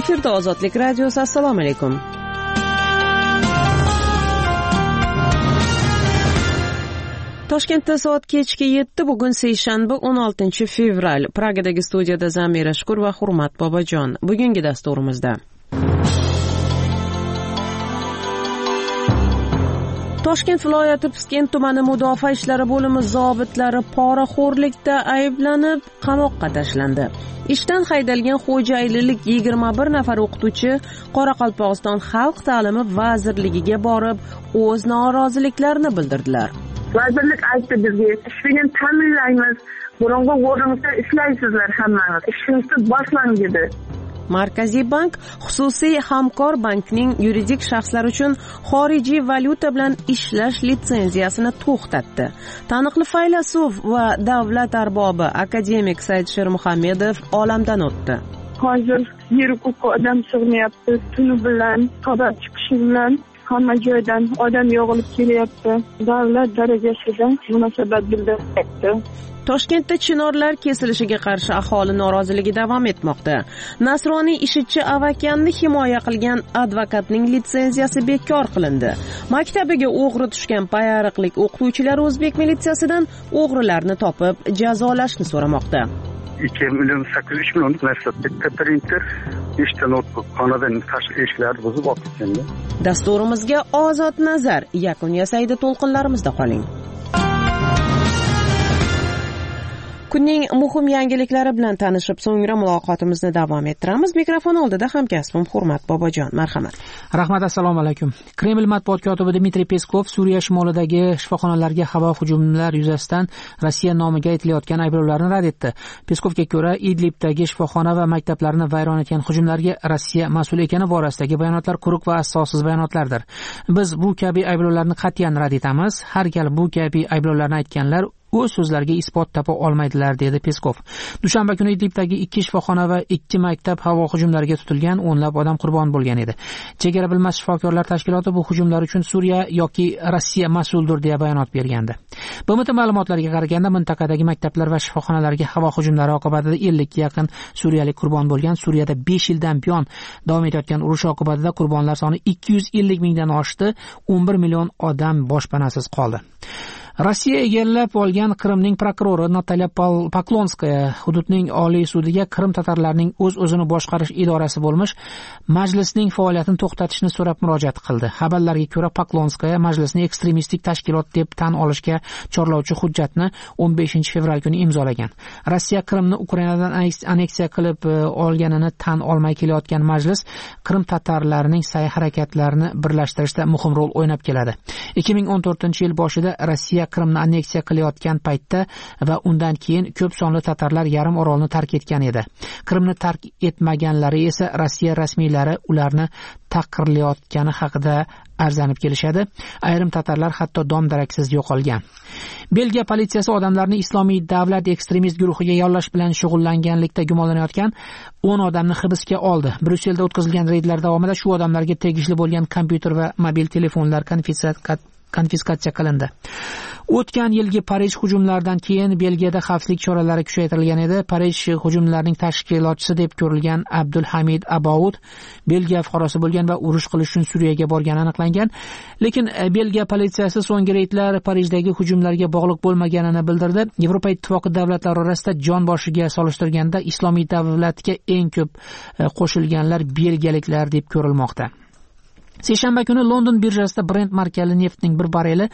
Efirda Ozodlik radiosi. Assalomu alaykum. Toshkentda soat kechki 7, bugun seshanba 16 fevral. Pragadagi studiyada Zamira Shukur va Hurmat Bobojon. Bugungi dasturimizda Toshkent viloyati Piskent tumani mudofaa ishlari bo'limi zobitlari poraxo'rlikda ayblanib qamoqqa tashlandi. Ishdan haydalgan xo'jayinlik 21 nafar o'qituvchi Qoraqalpog'iston Xalq ta'limi vazirligiga borib, o'z noroziliklarini bildirdilar. Vazirlik aytdi bizga, ishni ta'minlaymiz, burungi o'rningizda ishlaysizlar hammangiz, ishingizni boshlang dedi. Markaziy bank xususiy hamkor bankning yuridik shaxslar uchun xorijiy valyuta bilan ishlash litsenziyasini to'xtatdi. Taniqli faylasuf va davlat arbobi akademik Saidshir Muhammedov olamdan o'tdi. Hozir yer-ko'kka odam sig'mayapti, tuni bilan xabar chiqishi bilan hamma joydan odam yog'ilib kelyapti. Davlat darajasidan munosabat bildiryapti. Toshkentda chinorlar kesilishiga qarshi aholi noroziligi davom etmoqda. Nasroniy ishchi avakanni himoya qilgan advokatning litsenziyasi bekor qilindi. Maktabiga o'g'ri tushgan payariqlik o'qituvchilar o'zbek militsiyasidan o'g'rilarni topib jazolashni so'ramoqda. 2.8 million narsa bitta printer, 5 ta notebook, xonadan tashqi eshiklarni buzib olib ketganda. Dasturimizga ozod nazar, yakun yasaydi, to'lqinlarimizda qoling. Kunning muhim yangiliklari bilan tanishib, so'ngra muloqotimizni davom ettiramiz. Mikrofon oldida hamkasbim Hurmat Bobojon. Marhamat. Rahmat, assalomu alaykum. Kreml matbuot kotibi Dmitriy Peskov Suriya shimolidagi shifoxonalarga havo hujumlari yuzasidan Rossiya nomiga aytilayotgan ayblovlarni rad etdi. Peskovga ko'ra, Idlibdagi shifoxona va maktablarni vayron etgan hujumlarga Rossiya mas'ul ekani borasidagi bayonotlar quruq va asossiz bayonotlardir. Biz bu kabi ayblovlarni qat'iyan rad etamiz. Har gal bu kabi ayblovlarni aytganlar o'z so'zlariga isbot topa olmaydilar, dedi Peskov. Dushanba kuni Idlibdagi 2 shifoxona va 2 maktab havo hujumlariga tutilgan, o'nlab odam qurbon bo'lgan edi. Chegara bilmas shifokorlar tashkiloti bu hujumlar uchun Suriya yoki Rossiya mas'uldir deya bayonot bergandi. BMT ma'lumotlariga qaraganda, mintaqadagi maktablar va shifoxonalarga havo hujumlari oqibatida 50 ga yaqin suriyalik qurbon bo'lgan. Suriyada 5 yildan buyon davom etayotgan urush oqibatida qurbonlar soni 250 mingdan oshdi, 11 million odam boshpanasiz qoldi. Rossiya egallab olgan Qrimning prokurori Natalya Poklonskaya hududning oliy sudiga Qrim tatarlarining o'z-o'zini boshqarish idorasi bo'lmish majlisning faoliyatini to'xtatishni so'rab murojaat qildi. Xabarlarga ko'ra, Poklonskaya majlisni ekstremistik tashkilot deb tan olishga chorlovchi hujjatni 15 fevral kuni imzolagan. Rossiya Qrimni Ukrainadan aneksiya qilib olganini tan olmay kelayotgan majlis Qrim tatarlarining sa'y-harakatlarini birlashtirishda muhim rol o'ynab keladi. 2014-yil boshida Rossiya Qrimni aneksiya qilayotgan paytda va undan keyin ko'p sonli tatarlar yarim orolni tark etgan edi. Qrimni tark etmaganlari esa Rossiya rasmiylari ularni taqirlayotgani haqida arzanib kelishadi. Ayrim tatarlar hatto dom-daraksiz yo'qolgan. Belgiya politsiyasi odamlarni Islomiy davlat ekstremist guruhiga yollash bilan shug'ullanganlikda gumonlanayotgan 10 odamni hibsga oldi. Bryusselda o'tkazilgan reydlar davomida shu odamlarga tegishli bo'lgan kompyuter va mobil telefonlar konfiskatsiya qilindi. O'tgan yilgi Parij hujumlaridan keyin Belgiyada xavfsizlik choralari kuchaytirilgan edi. Parij hujumlarining tashkilotchisi deb ko'rilgan Abdulhamid Abaud Belgiya fuqarosi bo'lgan va urush qilish uchun Suriyaga borgani aniqlangan. Lekin Belgiya politsiyasi so'nggi reydlar Parijdagi hujumlarga bog'liq bo'lmaganini bildirdi. Yevropa ittifoqi davlatlari orasida jon boshiga solishtirganda Islomiy davlatga eng ko'p qo'shilganlar belgiyaliklar deb ko'rilmoqda. Seshanba kuni London birjasida Brent markali neftning bir barreli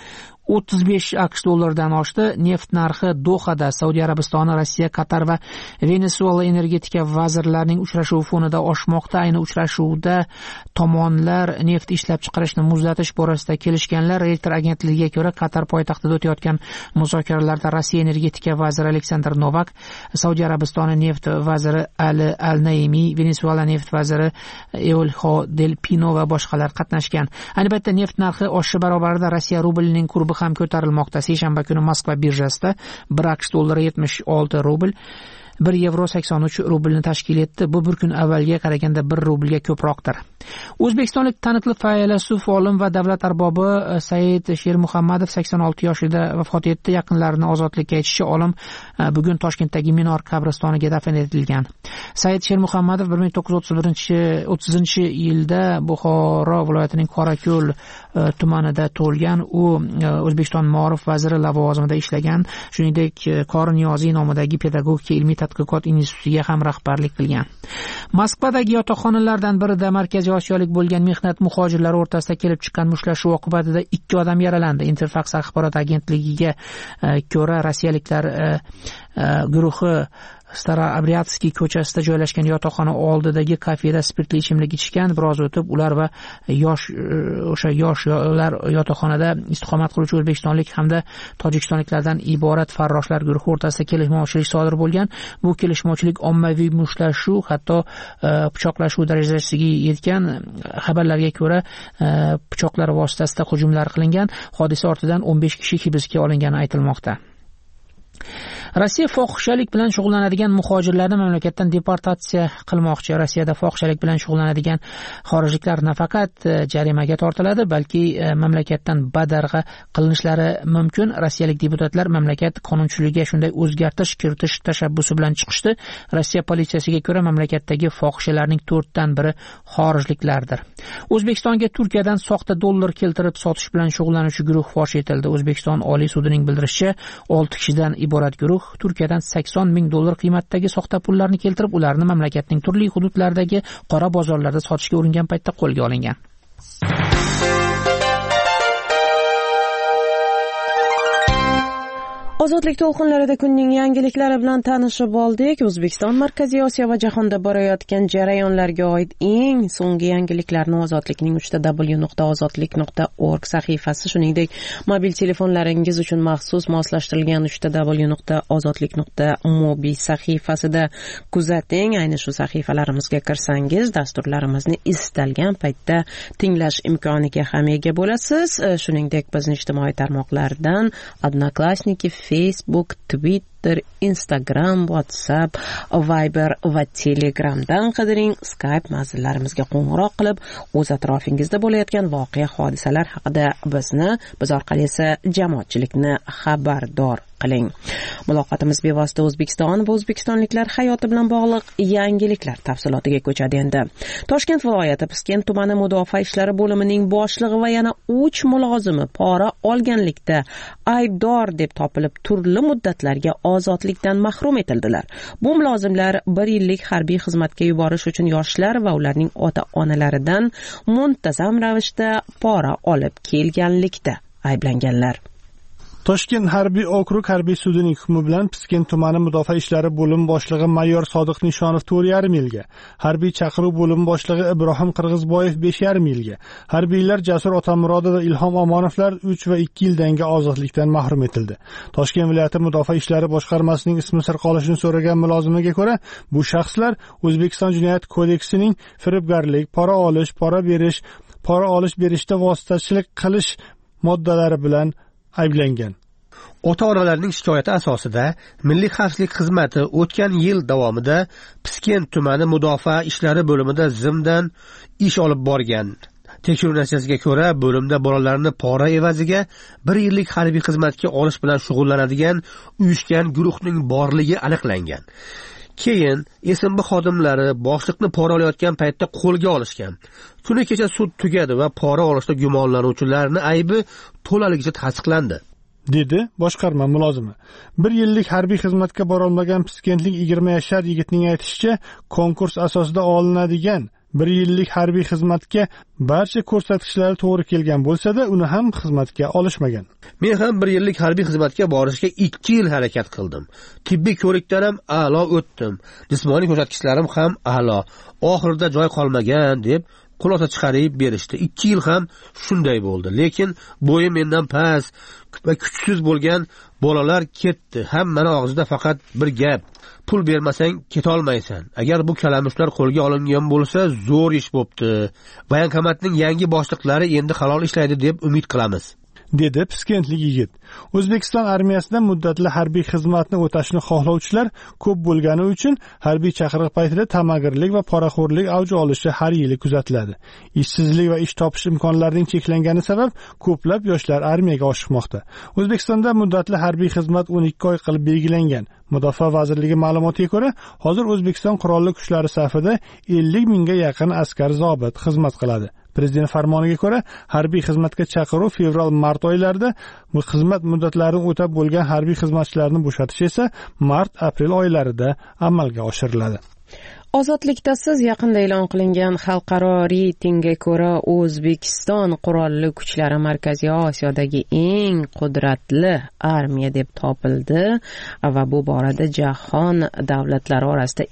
35 AQSh dollaridan oshdi. Neft narxi Dohada Saudiya Arabistoni, Rossiya, Qatar va Venesuela energetika vazirlarining uchrashuvi fonida oshmoqda. Ayni uchrashuvda tomonlar neft ishlab chiqarishni muzlatish borasida kelishganlar. Reuters agentligiga ko'ra, Qatar poytaxtida o'tayotgan muzokaralarda Rossiya energetika vaziri Aleksandr Novak, Saudiya Arabistoni neft vaziri Ali Al-Naimi, Venesuela neft vaziri Eulho Del Pino va boshqalar qatnashgan. Ayni paytda neft narxi oshishi barobarida Rossiya rublining kursi ham ko'tarilmoqda. Seshanba kuni Moskva birjasida 1 AQSh dollari 76 rubl 1.83 rublni tashkil etdi. Bu bir kun avvalga qaraganda 1 rublga ko'proqdir. O'zbekistonlik taniqli faylasuf, olim va davlat arbobi Said Shermuhammadov 86 yoshida vafot etdi. Yaqinlarini ozodlikka aytishicha, olim bugun Toshkentdagi Minor qabristoniga dafn etilgan. Said Shermuhammadov 1930-yilda Buxoro viloyatining Qorako'l tumanida tug'ilgan. U O'zbekiston Ma'rif vaziri lavozimida ishlagan. Shuningdek, Qori Niyoziy nomidagi pedagogika ilmiy tadqiqot institutiga ham rahbarlik qilgan. Moskvadagi yotoqxonalardan birida Markaziy Osiyolik bo'lgan mehnat muhojirlari o'rtasida kelib chiqqan mushtlashuv oqibatida 2 odam yaralandi. Interfax axborot agentligiga ko'ra, rossiyaliklar guruhi Staroobryadskiy ko'chasida joylashgan yotoqxona oldidagi kafeda spirtli ichimlik ichgan. Biroz o'tib ular va yoshlar yotoqxonada istiqomat qiluvchi o'zbekistonlik hamda tojikistonliklardan iborat farroshlar guruhi o'rtasida kelishmovchilik sodir bo'lgan. Bu kelishmovchilik ommaviy mushtlashuv, hatto pichoqlashuv darajasiga yetgan. Xabarlarga ko'ra, pichoqlar vositasida hujumlar qilingan. Hodisa ortidan 15 kishi hibsga olingani aytilmoqda. Rossiya fohishalik bilan shug'ullanadigan muhojirlarni mamlakatdan deportatsiya qilmoqchi. Rossiyada fohishalik bilan shug'ullanadigan xorijliklar nafaqat jarimaga tortiladi, balki mamlakatdan badarg'a qilinishlari mumkin. Rossiyalik deputatlar mamlakat qonunchiligiga shunday o'zgartirish kiritish tashabbusi bilan chiqishdi. Rossiya politsiyasiga ko'ra, mamlakatdagi fohishalarning 4dan biri xorijliklardir. O'zbekistonga Turkiyadan soxta dollar keltirib sotish bilan shug'ullanuvchi guruh fosh etildi. O'zbekiston Oliy sudining bildirishicha, 6 kishidan iborat guruh Turkiyadan 80 ming dollar qiymatidagi soxta pullarni keltirib, ularni mamlakatning turli hududlaridagi qora bozorlarda sotishga uringan paytda qo'lga olingan. Ozodlik to'lqinlarida kunning yangiliklari bilan tanishib oldik. O'zbekiston Markaziy Osiyo va jahonda borayotgan jarayonlarga oid eng so'nggi yangiliklarni Ozodlikning www.ozodlik.org sahifasi, shuningdek mobil telefonlaringiz uchun maxsus moslashtirilgan www.ozodlik.mobi sahifasida kuzating. Ayni shu sahifalarimizga kirsangiz, dasturlarimizni istalgan paytda tinglash imkoniga ham ega bo'lasiz. Shuningdek, bizning ijtimoiy tarmoqlardan Odnoklassniki, Facebook, Twitter, Instagram, WhatsApp, Viber va Telegramdan qidiring. Skype manzillarimizga qo'ng'iroq qilib, o'z atrofingizda bo'layotgan voqea hodisalar haqida biz orqali esa jamoatchilikni xabardor qiling. Muloqotimiz bevosita O'zbekiston va o'zbekistonliklar hayoti bilan bog'liq yangiliklar tafsilotiga ko'chadi endi. Toshkent viloyati Piskent tumani mudofaa ishlari bo'limining boshlig'i va yana 3 mulozimi pora olganlikda aybdor deb topilib, turli muddatlarga ozodlikdan mahrum etildilar. Bu mulozimlar 1 yillik harbiy xizmatga yuborish uchun yoshlar va ularning ota-onalaridan muntazam ravishda pora olib kelganlikda ayblanganlar. Toshkent harbiy okrug harbiy sudining hukmi bilan Piskent tumani mudofaa ishlari bo'lim boshlig'i mayor Sodiq Nishonov 4,5 yilga, harbiy chaqiruv bo'lim boshlig'i Ibrohim Qirg'izboyev 5,5 yilga, harbiylar Jasur Otamurodov va Ilhom Omonovlar 3 va 2 yildangi ozodlikdan mahrum etildi. Toshkent viloyati mudofaa ishlari boshqarmasining ismi sir qolishini so'ragan mulozimiga ko'ra, bu shaxslar O'zbekiston Jinoyat kodeksining firibgarlik, pora olish berishda vositachilik qilish moddalari bilan ayblangan. Ota-onalarning shikoyati asosida Milliy xavfsizlik xizmati o'tgan yil davomida Piskent tumani mudofaa ishlari bo'limida zimdan ish olib borgan. Tekshiruv natijasiga ko'ra, bo'limda bolalarni pora evaziga 1 yillik harbiy xizmatga olish bilan shug'ullanadigan uyushgan guruhning borligi aniqlangan. Keyin SMB xodimlari boshliqni pora olayotgan paytda qo'lga olishgan. Kuni kecha sud tugadi va pora olishda gumonlanuvchilarning aybi to'laligicha tasdiqlandi, dedi boshqarma mulozimi. 1 yillik harbiy xizmatga bora olmagan piskentlik 20 yashar yigitning aytishicha, konkurs asosida olinadigan 1 yillik harbiy xizmatga barcha ko'rsatkichlari to'g'ri kelgan bo'lsa-da, uni ham xizmatga olishmagan. Men ham 1 yillik harbiy xizmatga borishga 2 yil harakat qildim. Tibbiy ko'rikdan ham a'lo o'tdim. Jismoniy ko'rsatkichlarim ham a'lo. Oxirida joy qolmagan deb xulosa chiqarib berishdi. 2 yil ham shunday bo'ldi. Lekin bo'yim mendan past va kuchsiz bo'lgan bolalar ketdi. Hammaning og'zida faqat bir gap: pul bermasang ketolmaysan. Agar bu kalamushlar qo'lga olingan bo'lsa, zo'r ish bo'pti. Voyankomatning yangi boshliqlari endi halol ishlaydi deb umid qilamiz, dedi piskentlik yigit. O'zbekiston armiyasida muddatli harbiy xizmatni o'tashni xohlovchilar ko'p bo'lgani uchun harbiy chaqiriq paytida tamagirlik va poraxo'rlik avj olishi har yili kuzatiladi. Ishsizlik va ish topish imkonlarining cheklangani sabab ko'plab yoshlar armiyaga oshiqmoqda. O'zbekistonda muddatli harbiy xizmat 12 oy qilib belgilangan. Mudofaa vazirligi ma'lumotiga ko'ra, hozir O'zbekiston qurolli kuchlari safida 50 mingga yaqin askar zobit xizmat qiladi. Prezident farmoniga ko'ra, harbiy xizmatga chaqiruv fevral-mart oylarida, xizmat muddatlarini o'tab bo'lgan harbiy xizmatchilarni bo'shatish esa mart-aprel oylarida amalga oshiriladi. Ozodlikda siz yaqinda e'lon qilingan xalqaro reytingga ko'ra O'zbekiston qurolli kuchlari Markaziy Osiyodagi eng qudratli armiya deb topildi va bu borada jahon davlatlari orasida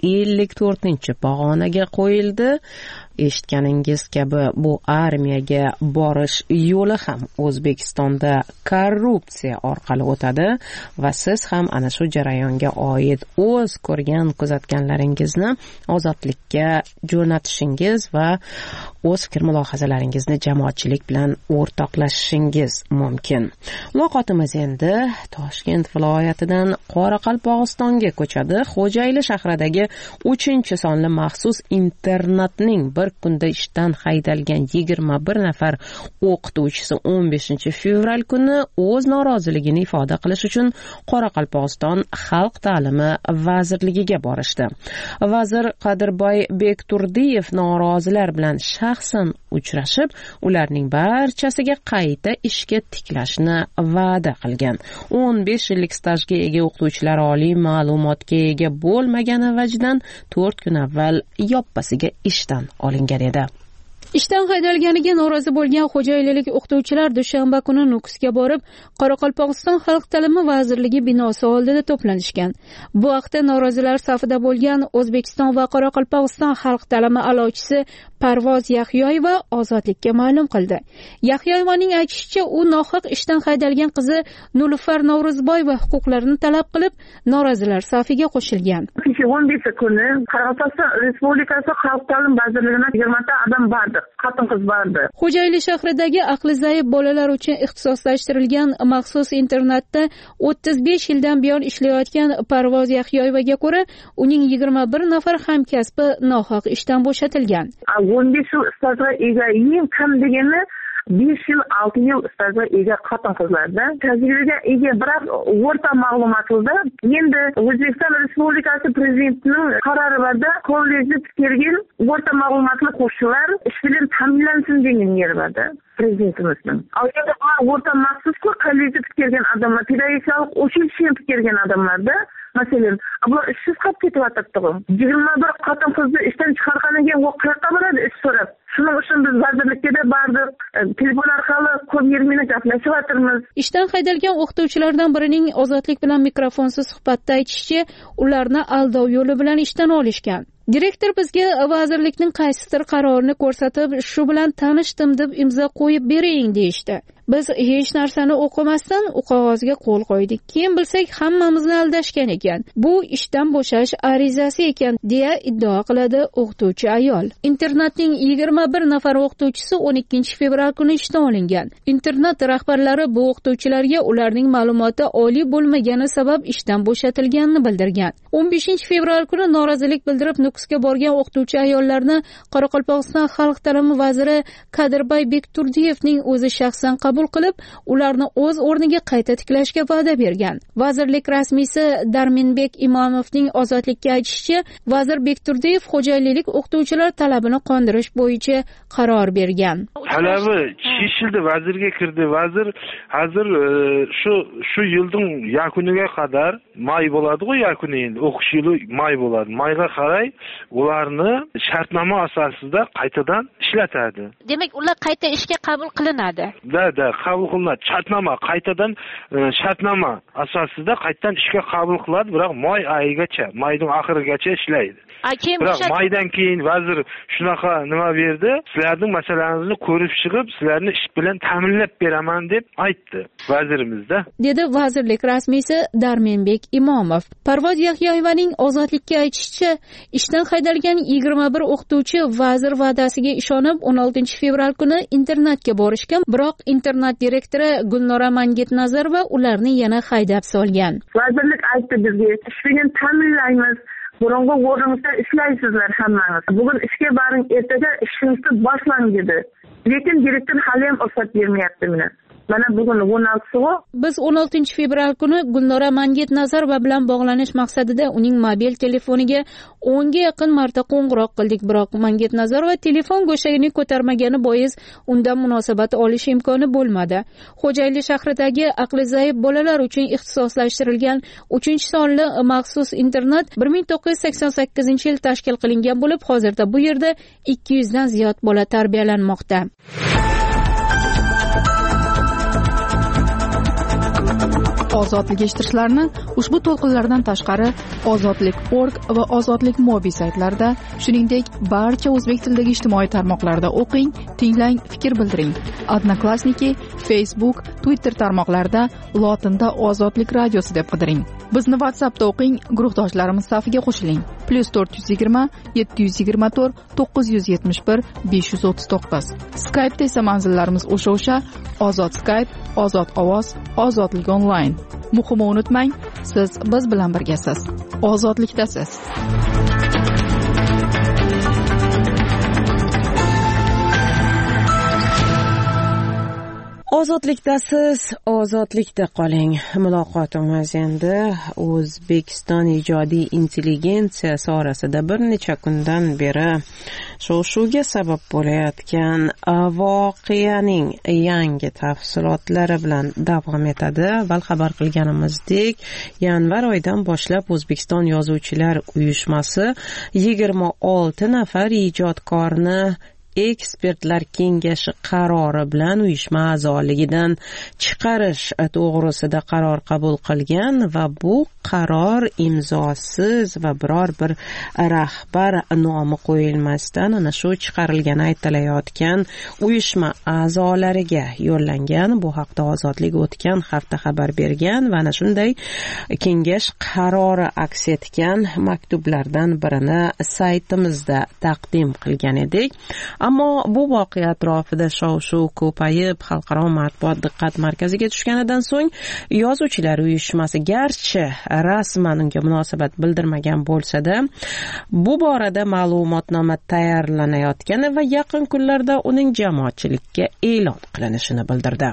54-pog'onaga qo'yildi. Eshitganingiz kabi bu armiyaga borish yo'li ham O'zbekistonda korrupsiya orqali o'tadi va siz ham ana shu jarayonga oid o'z ko'rgan kuzatganlaringizni ozodlikka jo'natishingiz va o'z fikr mulohazalaringizni jamoatchilik bilan o'rtoqlashishingiz mumkin. Muloqotimiz endi Toshkent viloyatidan Qoraqalpog'istonga ko'chadi. Xo'jayli shahridagi 3-sonli maxsus internatning bir kunda ishdan haydalgan 21 nafar o'qituvchisi 15-fevral kuni o'z noroziligini ifoda qilish uchun Qoraqalpog'iston Xalq ta'limi vazirligiga borishdi. Vazir Qadirboy Bekturdiyev norozilar bilan shaxsan uchrashib, ularning barchasiga qayta ishga tiklashni va'da qilgan. 15 yillik stajga ega o'qituvchilar oliy ma'lumotga ega bo'lmagani vajdan 4 kun avval yoppasiga ishdan olingan edi. Ishdan haydalganiga norozi bo'lgan xo'jaylilik o'qituvchilar dushanba kuni Nukusga borib, Qoraqalpog'iston Xalq ta'limi vazirligi binosi oldida to'planishgan. Bu haqda norozilar safida bo'lgan O'zbekiston va Qoraqalpog'iston Xalq ta'limi a'lochisi Parvoz Yaxyoyeva Ozodlikka ma'lum qildi. Yaxyoyevaning aytishicha, u nohaq ishdan haydalgan qizi Nulufar Novruzboyeva huquqlarini talab qilib, norozilar safiga qo'shilgan. 15 kuni Qoraqalpog'iston Respublikasi Xalq ta'limi vazirligida 20 ta odam bordi. Xotin-qiz bordi. Xo'jayli shahridagi aqli zaif bolalar uchun ixtisoslashtirilgan maxsus internatda 35 yildan buyon ishlayotgan Parvoz Yaxyoyevaga ko'ra, uning 21 nafar hamkasbi nohaq ishdan bo'shatilgan. 15 yil stajga ega eng kam degani 5 yil 6 yil stajga ega xotin-qizlarda tajribaga ega, biroq o'rta ma'lumotlarda endi O'zbekiston Respublikasi Prezidentining qarori borda kollejni bitirgan o'rta ma'lumotli qo'shiqlar ish bilan ta'minlansin degan yer borda Prezidentimizning. Aslida o'rta maxsus kollejni bitirgan odamlar, pedagogik uchilish bitirgan odamlarda masalan, bular ishsiz qolib ketyapti. 21 xotin-qizni ishdan chiqargandan keyin u qayerga boradi ish so'rab. Shuning uchun biz vazirlikka bordik, telefon orqali ko'p yermini gaplashyapmiz. Ishdan haydalgan o'qituvchilardan birining Ozodlik bilan mikrofonsiz suhbatda aytishicha, ularni aldov yo'li bilan ishdan olishgan. Direktor bizga vazirlikning qaysidir qarorini ko'rsatib, shu bilan tanishdim deb imzo qo'yib bering deyishdi. Biz hech narsani o'qimasdan u qog'ozga qo'l qo'ydik. Keyin bilsak, hammamizni aldashgan ekan. Bu ishdan bo'shash arizasi ekan, deya iddao qiladi o'qituvchi ayol. Internatning 21 nafar o'qituvchisi 12-fevral kuni ishdan olingan. Internat rahbarlari bu o'qituvchilarga ularning ma'lumoti oliy bo'lmagani sabab ishdan bo'shatilganini bildirgan. 15-fevral kuni norozilik bildirib Nukusga borgan o'qituvchi ayollarni Qoraqalpog'iston Xalq ta'limi vaziri Qadirboy Bekturdiyevning o'zi shaxsan qabul qilib, ularni o'z o'rniga qayta tiklashga va'da bergan. Vazirlik rasmiysi Darminbek Imomovning Ozodlikka aytishicha, vazir Bekturdiyev xo'jaylilik o'qituvchilar talabini qondirish bo'yicha qaror bergan. Talabi chishildi, vazirga kirdi. Vazir hozir shu yilning yakuniga qadar may bo'ladi-ku, yakuni endi o'qish yili may bo'ladi. Mayga qaray ularni shartnoma asosida qaytadan ishlatadi. Demak, ular qayta ishga qabul qilinadi. Qabul qilinadi. Shartnoma qaytadan shartnoma asosida qaytadan ishga qabul qiladi, biroq may oyigacha, mayning oxirigacha ishlaydi. biroq maydan keyin vazir shunaqa nima berdi, sizlarning masalalarni ko'rib chiqib, sizlarni ish bilan ta'minlab beraman deb aytdi vazirimizda, dedi vazirlik rasmiysi Darmenbek Imomov. Parvoz Yahyoyevaning Ozodlikka aytishicha, ishdan haydalgan 21 o'qituvchi vazir va'dasiga ishonib 16 fevral kuni internatga borishgan, biroq internat direktori Gulnora Mangitnazarova ularni yana haydab solgan. Vazirlik aytdi bizga, ish bilan ta'minlaymiz. Burungi o'rningizda ishlaysizlar hammangiz. Bugun ishga boring, ertaga ishingizni boshlang dedi. Lekin direktor hali ham ruxsat bermayapti meni. Mana bugun 16-si. Biz 16 fevral kuni Gulnora Mangitnazarova bilan bog'lanish maqsadida uning mobil telefoniga 10 ga yaqin marta qo'ng'iroq qildik, biroq Mangitnazarova telefon go'shagini ko'tarmagani bois undan munosabat olish imkoni bo'lmadi. Xo'jayli shahridagi aqli zaif bolalar uchun ixtisoslashtirilgan 3-sonli maxsus internat 1988-yil tashkil qilingan bo'lib, hozirda bu yerda 200 dan ziyod bola tarbiyalanmoqda. Ozodlik eshittirishlarni ushbu to'lqinlardan tashqari ozodlik.org va ozodlik mobil saytlarida, shuningdek barcha o'zbek tilidagi ijtimoiy tarmoqlarda o'qing, tinglang, fikr bildiring. Odnoklassniki, Facebook, Twitter tarmoqlarida lotinda Ozodlik radiosi deb qidiring. Bizni WhatsAppda o'qing, guruhdoshlarimiz safiga qo'shiling. +420 724 971 539. Skype'da esa manzillarimiz o'sha Ozod Skype, Ozod ovoz, Ozodlik onlayn. Muhimi unutmang, siz biz bilan birgasiz. Ozodlikdasiz. Ozodlikdasiz, ozodlikda qoling. Muloqotimiz endi O'zbekiston ijodiy intelligensiya sohasida bir necha kundan beri shov-shuvga sabab bo'layotgan voqeaning yangi tafsilotlari bilan davom etadi. Avval xabar qilganimizdek, yanvar oyidan boshlab O'zbekiston Yozuvchilar uyushmasi 26 nafar ijodkorni ekspertlar kengashi qarori bilan uyushma a'zoligidan chiqarish to'g'risida qaror qabul qilgan va bu qaror imzosiz va biror bir rahbar nomi qo'yilmasdan ana shu chiqarilgani aytilayotgan uyushma a'zolariga yo'llangan. Bu haqda Ozodlik o'tgan hafta xabar bergan va ana shunday kengash qarori aks etgan maktublardan birini saytimizda taqdim qilgan edik. Ammo bu voqea atrofida shov-shuv ko'payib, xalqaro matbuot diqqat markaziga tushganidan so'ng Yozuvchilar uyushmasi garchi rasman unga munosabat bildirmagan bo'lsa-da, bu borada ma'lumotnoma tayyorlanayotgani va yaqin kunlarda uning jamoatchilikka e'lon qilinishini bildirdi.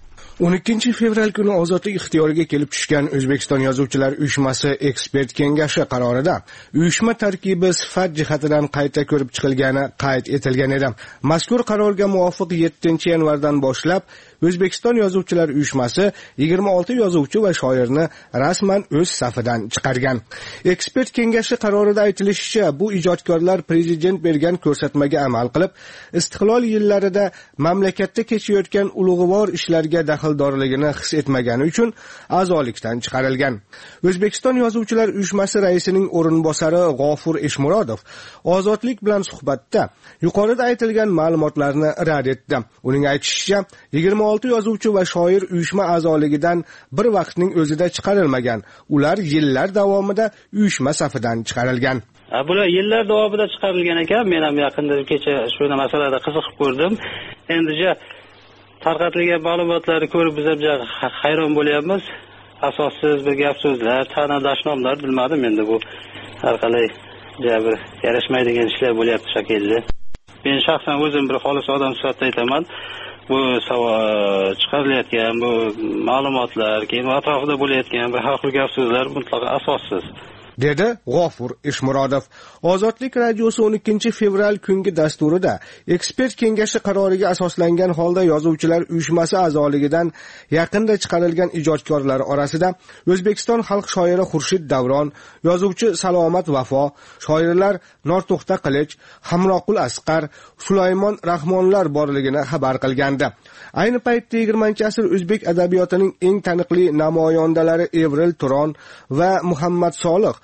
12 fevral kuni Ozodlik ixtiyoriga kelib tushgan O'zbekiston Yozuvchilar uyushmasi ekspert kengashi qarorida uyushma tarkibi sifat jihatidan qayta ko'rib chiqilgani qayd etilgan edi. Mazkur qarorga muvofiq 7-yanvardan boshlab O'zbekiston Yozuvchilar uyushmasi 26 yozuvchi va shoirni rasman o'z safidan chiqargan. Ekspert kengashi qarorida aytilishicha, bu ijodkorlar prezident bergan ko'rsatmaga amal qilib, istiqlol yillarida mamlakatda kechayotgan ulug'vor ishlarga daxldorligini his etmagani uchun a'zolikdan chiqarilgan. O'zbekiston Yozuvchilar uyushmasi raisining o'rinbosari G'ofur Eshmurodov Ozodlik bilan suhbatda yuqorida aytilgan ma'lumotlarni rad etdi. Uning aytishicha, 26 yozuvchi va shoir uyushma a'zoligidan bir vaqtning o'zida chiqarilmagan. Ular yillar davomida uyushma safidan chiqarilgan. Bular yillar davomida chiqarilgan ekan. Men ham yaqinda kecha shu masalada qiziqib ko'rdim. Endi tarqatilgan ma'lumotlarni ko'rib biz ham hayron bo'lyapmiz. Asossiz bir gap so'zlar, ta'na dashnomlar, bilmadim endi bu har qalay bir yarashmaydigan ishlar bo'lyapti shekilli. Men shaxsan o'zim bir xolis odam sifatida aytaman. Bu chiqarilayotgan bu ma'lumotlar, keyin atrofida bo'layotgan bir xalqli gap so'zlar mutlaqo asossiz, dedi G'ofur Eshmurodov. Ozodlik radiosi 12 fevral kungi dasturida ekspert kengashi qaroriga asoslangan holda Yozuvchilar uyushmasi a'zoligidan yaqinda chiqarilgan ijodkorlar orasida O'zbekiston xalq shoiri Xurshid Davron, yozuvchi Salomat Vafo, shoirlar Norto'xta Qilich, Hamroqul Asqar, Sulaymon Rahmonlar borligini xabar qilgandi. Ayni paytda 20-asr o'zbek adabiyotining eng taniqli namoyandalari Evril Turon va Muhammad Solih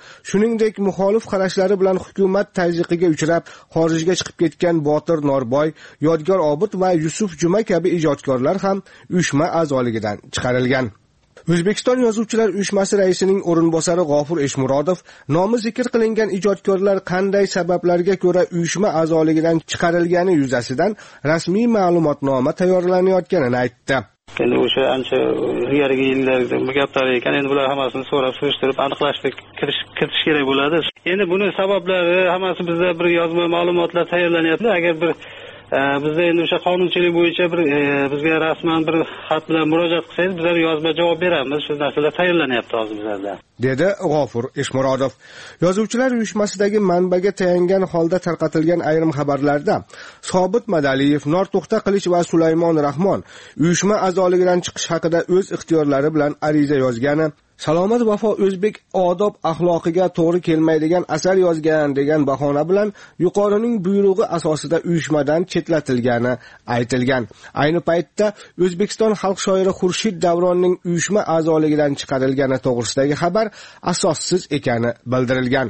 shuningdek muxolif qarashlari bilan hukumat tazyiqiga uchrab xorijga chiqib ketgan Botir Norboy, Yodgor Obid va Yusuf Juma kabi ijodkorlar ham uyushma a'zoligidan chiqarilgan. O'zbekiston Yozuvchilar uyushmasi raisining o'rinbosari G'ofur Eshmurodov nomi zikr qilingan ijodkorlar qanday sabablarga ko'ra uyushma a'zoligidan chiqarilgani yuzasidan rasmiy ma'lumotnoma tayyorlanayotganini aytdi. Endi o'sha ancha ilgarigi yillarda bu gaplar ekan, endi bular hammasini so'rab surishtirib aniqlashga kiritish kerak bo'ladi. Endi buni sabablari hammasi bizda bir yozma ma'lumotlar tayyorlanyapti. Agar bir bizda endi o'sha qonunchilik bo'yicha bir bizga rasman bir xat bilan murojaat qilsangiz, bizlar yozma javob beramiz. Shu narsalar tayyorlanyapti hozir bizlarda, dedi G'ofur Eshmurodov. Yozuvchilar uyushmasidagi manbaga tayangan holda tarqatilgan ayrim xabarlarda Sobit Madaliyev, Norto'xta Qilich va Sulaymon Rahmon uyushma a'zoligidan chiqish haqida o'z ixtiyorlari bilan ariza yozgani, Salomat Vafo O'zbek odob axloqiga to'g'ri kelmaydigan asar yozgan degan bahona bilan yuqorining buyrug'i asosida uyushmadan chetlatilgani aytilgan. Ayni paytda O'zbekiston xalq shoiri Xurshid Davronning uyushma a'zoligidan chiqarilgani to'g'risidagi xabar asossiz ekani bildirilgan.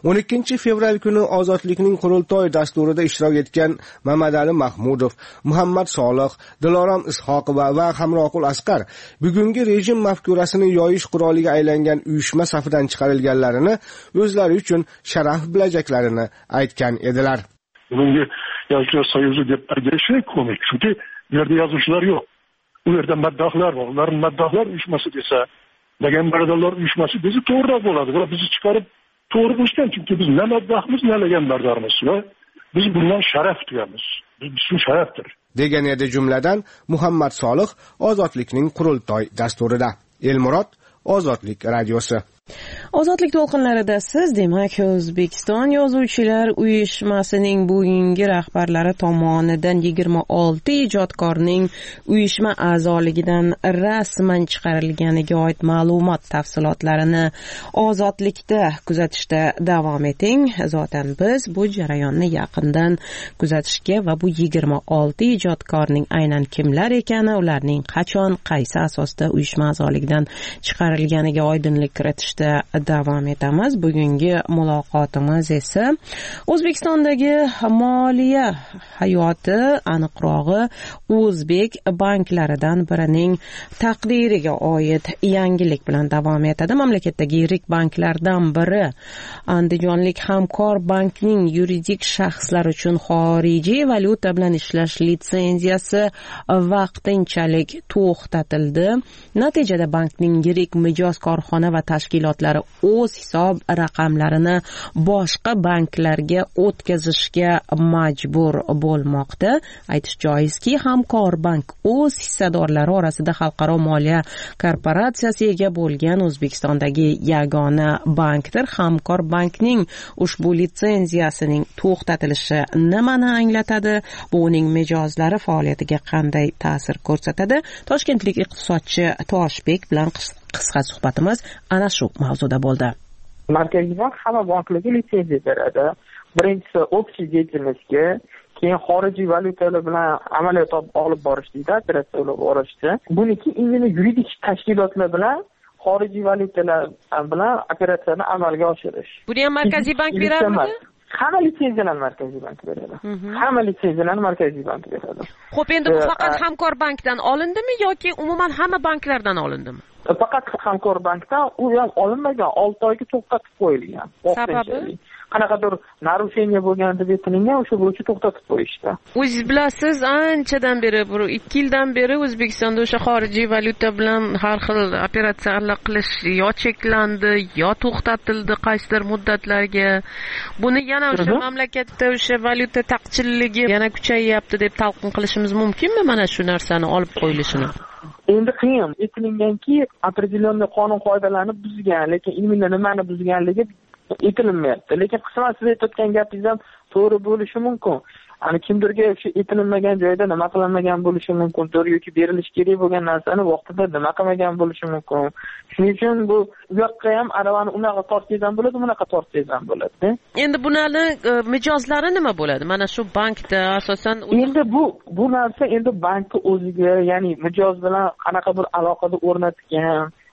12 fevral kuni Ozodlikning qurultoy dasturida ishtirok etgan Mamadali Mahmudov, Muhammad Solih, Dilorom Ishoqova va Hamroqul Asqar bugungi rejim mafkurasini yoyish quroliga aylangan uyushma safidan chiqarilganlarini o'zlari uchun sharaf bilajaklarini aytgan edilar. Bugungi Yozuvchilar soyuzi deb aytishi komik, chunki bu yerda yozuvchilar yo'q. U yerda maddohlar bor. Ularning maddohlar uyushmasi desa, degan baradorlar uyushmasi desa to'g'riroq bo'ladi. Ular bizni chiqarib to'g'ri bo'lgan, chunki biz nima maddohmiz, nima lagan bardormiz va biz bundan sharaf kutamiz. Biz uchun sharafdir. Degan edi jumladan Muhammad Solih Ozodlikning qurultoy dasturida. Elmurod, Ozodlik radiosi. Ozodlik to'lqinlarida siz, demak, O'zbekiston Yozuvchilar uyushmasining bugungi rahbarlari tomonidan 26 ijodkorning uyushma a'zoligidan rasman chiqarilganiga oid ma'lumot tafsilotlarini Ozodlikda kuzatishda davom eting. Zotan biz bu jarayonni yaqindan kuzatishga va bu 26 ijodkorning aynan kimlar ekani, ularning qachon, qaysi asosda uyushma a'zoligidan chiqarilganiga oydinlik kiritish davom etamiz. Bugungi muloqotimiz esa O'zbekistondagi moliya hayoti, aniqrog'i o'zbek banklaridan birining taqdiriga oid yangilik bilan davom etadi. Mamlakatdagi yirik banklardan biri Andijonlik Hamkor bankning yuridik shaxslar uchun xorijiy valyuta bilan ishlash litsenziyasi vaqtinchalik to'xtatildi. Natijada bankning yirik mijoz korxona va tashkilotlari o'z hisob raqamlarini boshqa banklarga o'tkazishga majbur bo'lmoqda. Aytish joizki, Hamkor bank o'z hissadorlari orasida xalqaro moliya korporatsiyasiga ega bo'lgan O'zbekistondagi yagona bankdir. Hamkor bankning ushbu litsenziyasining to'xtatilishi nimani anglatadi? Bu uning mijozlari faoliyatiga qanday ta'sir ko'rsatadi? Toshkentlik iqtisodchi Toshbek bilan qisqa suhbatimiz ana shu mavzuda bo'ldi. Markaziy bank hamma banklarga litsenziya beradi. Birinchisi общий деятельностьga, keyin xorijiy valyutalar bilan amaliyot olib borish deydi, operatsiya olib borishdi. Buniki endi yuridik tashkilotlar bilan xorijiy valyutalar bilan operatsiyani amalga oshirish. Buni ham Markaziy bank beradimi? Hamma litsenziyalarni Markaziy bank beradi. Hamma litsenziyalarni Markaziy bank beradi. Xo'p, endi bu faqat Hamkor bankdan olindimi yoki umuman hamma banklardan olindimi? Faqat Hamkor bankdan u ham olinmagan, 6 oyga to'xtatib qo'yilgan. Sababi qanaqadir narusheniya bo'lgan deb aytilgan, o'sha bo'yicha to'xtatib qo'yishdi. O'zingiz bilasiz, anchadan beri, 2 yildan beri O'zbekistonda o'sha xorijiy valyuta bilan har xil operatsiyalar qilish yo cheklandi, yo to'xtatildi qaysidir muddatlarga. Buni yana o'sha mamlakatda o'sha valyuta taqchilligi yana kuchayyapti deb talqin qilishimiz mumkinmi mana shu narsani olib qo'yilishini? Endi qiyin aytilinganki, определенный qonun qoidalarni buzgan, lekin ilmiy nimani buzganligi aytilmayapti. Lekin qisman siz aytayotgan gapingiz ham to'g'ri bo'lishi mumkin. Ani kimdirga shu aytilmagan joyda nima qilinmagan bo'lishi mumkindir yoki berilish kerak bo'lgan narsani vaqtida nima qilmagan bo'lishi mumkin. Shuning uchun bu uyoqqa ham aravani unaqa tortsangiz ham bo'ladi, bunaqa tortsangiz ham bo'ladi. Endi bularning mijozlari nima bo'ladi? Mana shu bankda asosan endi bu narsa endi bankning o'ziga, ya'ni mijoz bilan qanaqa bir aloqada o'rnatgan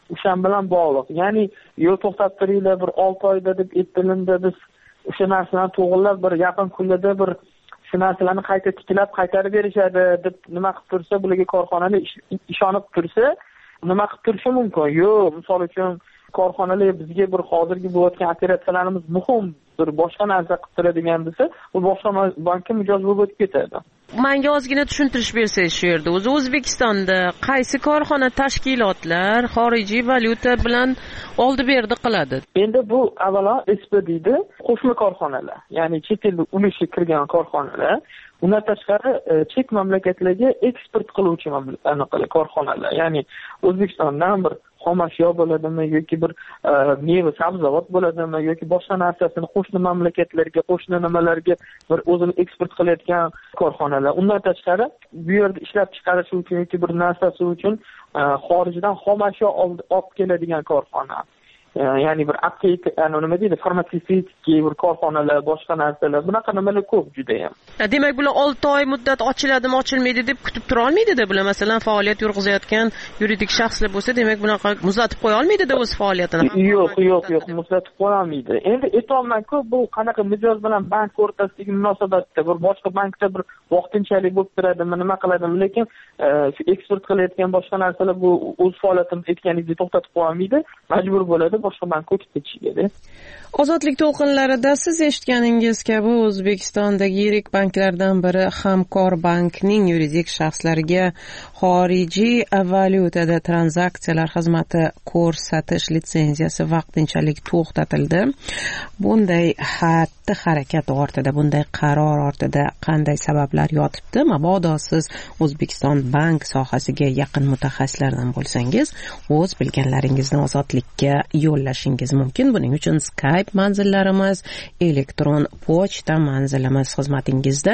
o'shan bilan bog'liq. Ya'ni yo'l to'xtatib turinglar, bir 6 oyda deb aytilindi, biz o'sha narsalarni to'g'rilab bir yaqin kunlarda bir shu narsalarni qayta tiklab qaytarib berishadi deb nima qilib tursa, bularga korxonalar ishonib tursa, nima qilib turishi mumkin. Yo'q, misol uchun korxonalar bizga bir hozirgi bo'layotgan operatsiyalarimiz muhim, bir boshqa narsa qilib turadigan desa, bu boshqa bankka mijoz bo'lib o'tib ketadi. Menga ozgina tushuntirish bersangiz shu yerda. O'zi O'zbekistonda qaysi korxona, tashkilotlar xorijiy valyuta bilan oldi-berdi qiladi? Endi bu avvalo SP deydi, qo'shma korxonalar, ya'ni chet el ulushi kirgan korxonalar. Undan tashqari chet mamlakatlarga eksport qiluvchi korxonalar, ya'ni O'zbekistondan bir xomashyo bo'ladimi yoki bir meva sabzavot bo'ladimi yoki boshqa narsasini qo'shni mamlakatlarga, qo'shni nimalarga bir o'zini eksport qilayotgan korxonalar. Undan tashqari bu yerda ishlab chiqarish uchun yoki bir narsasi uchun xorijdan xomashyo olib keladigan korxona. Ya'ni bir apteka, nima deydi, farmatsevtik bir korxonalar, boshqa narsalar, bunaqa nimalar ko'p juda ham. Demak, bular 6 oy muddat ochiladimi, ochilmaydi deb kutib tura olmaydi-da. Bular masalan faoliyat yurg'izayotgan yuridik shaxslar bo'lsa, demak bunaqa muzlatib qo'ya olmaydi-da o'z faoliyatini. Yo'q, muzlatib qo'ya olmaydi. Endi aytolmayman-ku, bu qanaqa mijoz bilan bank o'rtasidagi munosabatda bir boshqa bankda bir vaqtinchalik bo'lib turadimi, nima qiladimi, lekin eksport qilayotgan boshqa narsalar bu o'z faoliyatini aytganingizda to'xtatib qo'ya olmaydi, majbur bo'ladi boshqa bankka o'tib ketishiga. Ozodlik to'lqinlarida siz eshitganingiz kabi O'zbekistondagi yirik banklardan biri Hamkor bankning yuridik shaxslarga xorijiy valyutada tranzaksiyalar xizmati ko'rsatish litsenziyasi vaqtinchalik to'xtatildi. Bunday xatti-harakat ortida, bunday qaror ortida qanday sabablar yotibdi? Mabodo siz O'zbekiston bank sohasiga yaqin mutaxassislardan bo'lsangiz, o'z bilganlaringizni Ozodlikka yo'llashingiz mumkin. Buning uchun Skype manzillarimiz, elektron pochta manzilimiz xizmatingizda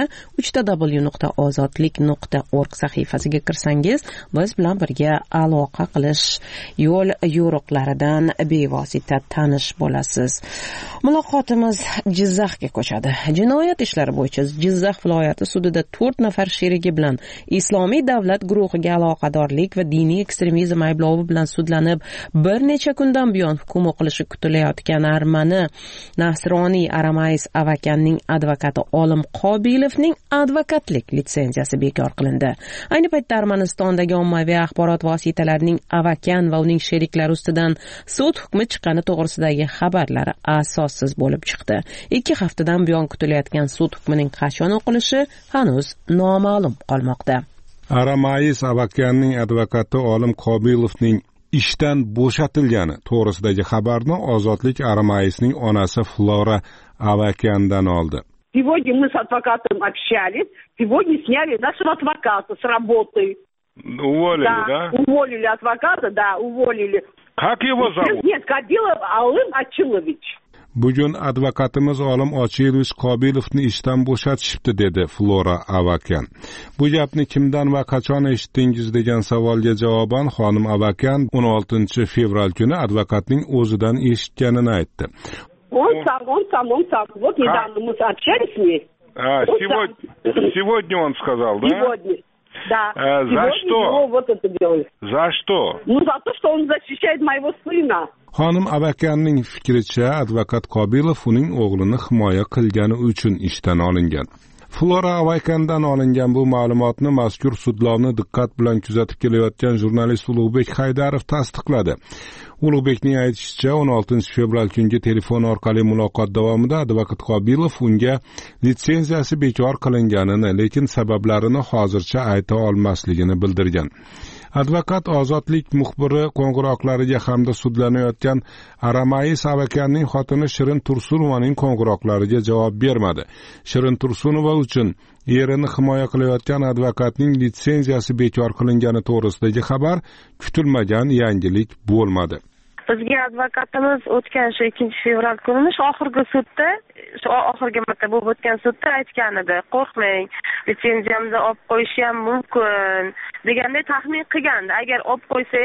www.ozodlik.org sahifasiga kirsangiz, biz bilan birga aloqa qilish yo'l yo'riqlaridan bevosita tanish bo'lasiz. Muloqotimiz Jizzaxga ko'chadi. Jinoyat ishlari bo'yicha Jizzax viloyati sudida 4 nafar sherigi bilan Islomiy davlat guruhiga aloqadorlik va diniy ekstremizm ayblovi bilan sudlanib, bir necha kundan buyon hukm o'qilishi kutilayotgan Armani Nasroniy Aramais Avakanning advokati Olim Qobilovning advokatlik litsenziyasi bekor qilindi. Ayni paytda Armanistondagi ommaviy axborot vositalarining Avakan va uning sheriklari ustidan sud hukmi chiqqani to'g'risidagi xabarlari asossiz bo'lib chiqdi. 2 haftadan buyon kutilayotgan sud hukmining qachon o'qilishi hanuz noma'lum qolmoqda. Aramais Avakanning advokati Olim Qobilovning ishdan bo'shatilgani to'g'risidagi xabarni Ozodlik Aramaisning onasi Flora Avakandan oldi. Сегодня мы с адвокатом общались, сегодня сняли нашего адвоката с работы. Уволили, да? Уволили адвоката, да, уволили. Как его зовут? Нет, Кабилов Алым Ачилович. Bugun advokatimiz Olim Ochilovich Qobilovni ishdan bo'shatishibdi, dedi Flora Avakan. Bu gapni kimdan va qachon eshitdingiz degan savolga javoban xonim Avakan 16 fevral kuni advokatning o'zidan eshitganini aytdi. Он сам. Вот недавно мы общались с ней. Сегодня он сказал, да? Сегодня. Да. За что? Вот это делали. За что? За то, что он защищает моего сына. Xonim Avakanning fikricha, advokat Qobilov uning o'g'lini himoya qilgani uchun ishdan olingan. Flora Avakandan olingan bu ma'lumotni mazkur sudlovni diqqat bilan kuzatib kelayotgan jurnalist Ulug'bek Haydarov tasdiqladi. Ulug'bekning aytishicha, 16 fevral kungi telefon orqali muloqot davomida advokat Qobilov unga litsenziyasi bekor qilinganini, lekin sabablarini hozircha ayta olmasligini bildirgan. Advokat Ozodlik muxbiri qo'ng'iroqlariga hamda sudlanayotgan Aramais Avakanning xotini Shirin Tursunovaning qo'ng'iroqlariga javob bermadi. Shirin Tursunova uchun erini himoya qilayotgan advokatning litsenziyasi bekor qilingani to'g'risidagi xabar kutilmagan yangilik bo'lmadi. Bizga advokatimiz o'tgan 2 fevral kuni oxirgi marta bo'lib o'tgan sudda aytgan edi, qo'rqmang, litsenziyamizni olib qo'yishi ham mumkin deganday taxmin qilgandi. Agar olib qo'ysa ham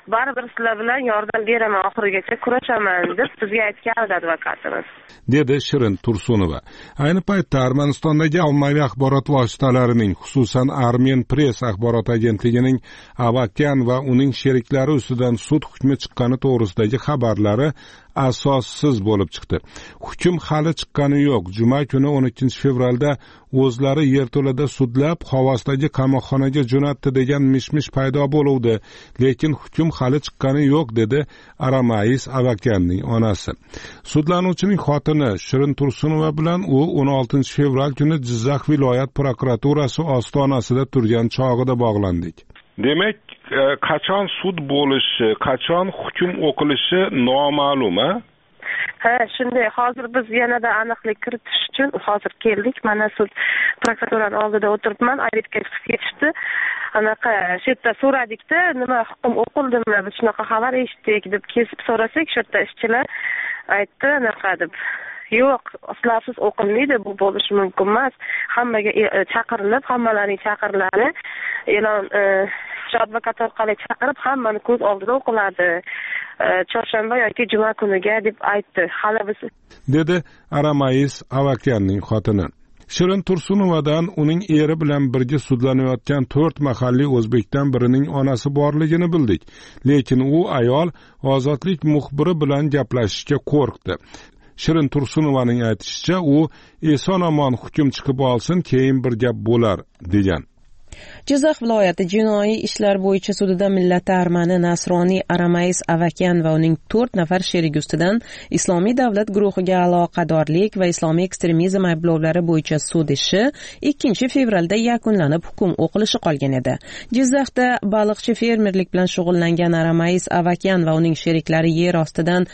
baribir sizlar bilan yordam beraman, oxirigacha kurashaman deb bizga aytgan advokatimiz, dedi Shirin Tursunova. Ayni paytda Armanistondagi ommaviy axborot vositalarining, xususan Armen Press axborot agentligining Avakyan va uning sheriklari ustidan sud hukmi chiqqani to'g'risidagi xabarlari asossiz bo'lib chiqdi. Hukm hali chiqqani yo'q. Juma kuni 12 fevralda o'zlari yerto'lada sudlab Xovosdagi qamoqxonaga jo'natdi degan mish-mish paydo bo'luvdi, lekin hukm hali chiqqani yo'q, dedi Aramais Avakyanning onasi. Sudlanuvchining xotini Shirin Tursunova bilan u 16 fevral kuni Jizzax viloyat prokuraturasi ostonasida turgan chog'ida bog'landik. Demak, qachon sud bo'lishi, qachon hukm o'qilishi noma'lum, a? Ha, shunday. Hozir biz yanada aniqlik kiritish uchun hozir keldik. Mana sud prokuraturaning oldida o'tiribman. Aytga ketishdi. Anaqa shu yerda so'radikda, nima hukm o'qildimi? Biz shunaqa xabar eshitdik deb kesib so'rasak, shu yerda ishchilar aytdi, anaqa deb. Yo'q, aslosiz o'qilmaydi, bu bo'lishi mumkin emas. Hammaga chaqirilib, hammalarning chaqirilari e'lon advokat orqali chaqirib, hammani ko'z oldida o'qiladi. Chorshanba yoki juma kuniga deb aytdi. Hali biz, dedi Aramais Avakyanning xotini. Shirin Tursunovadan uning eri bilan birga sudlanayotgan 4 mahalliy o'zbekdan birining onasi borligini bildik, lekin u ayol Ozodlik muxbiri bilan gaplashishga qo'rqdi. Shirin Tursunovaning aytishicha, u eson-omon hukm chiqib olsin, keyin bir gap bo'lar degan. Jizzax viloyati jinoiy ishlar bo'yicha sudida millati armani nasroniy Aramais Avakyan va uning 4 nafar sherigi ustidan Islomiy davlat guruhiga aloqadorlik va islomiy ekstremizm ayblovlari bo'yicha sud ishi 2 fevralda yakunlanib hukm o'qilishi qolgan edi. Jizzaxda baliqchi fermerlik bilan shug'ullangan Aramais Avakyan va uning sheriklari yer ostidan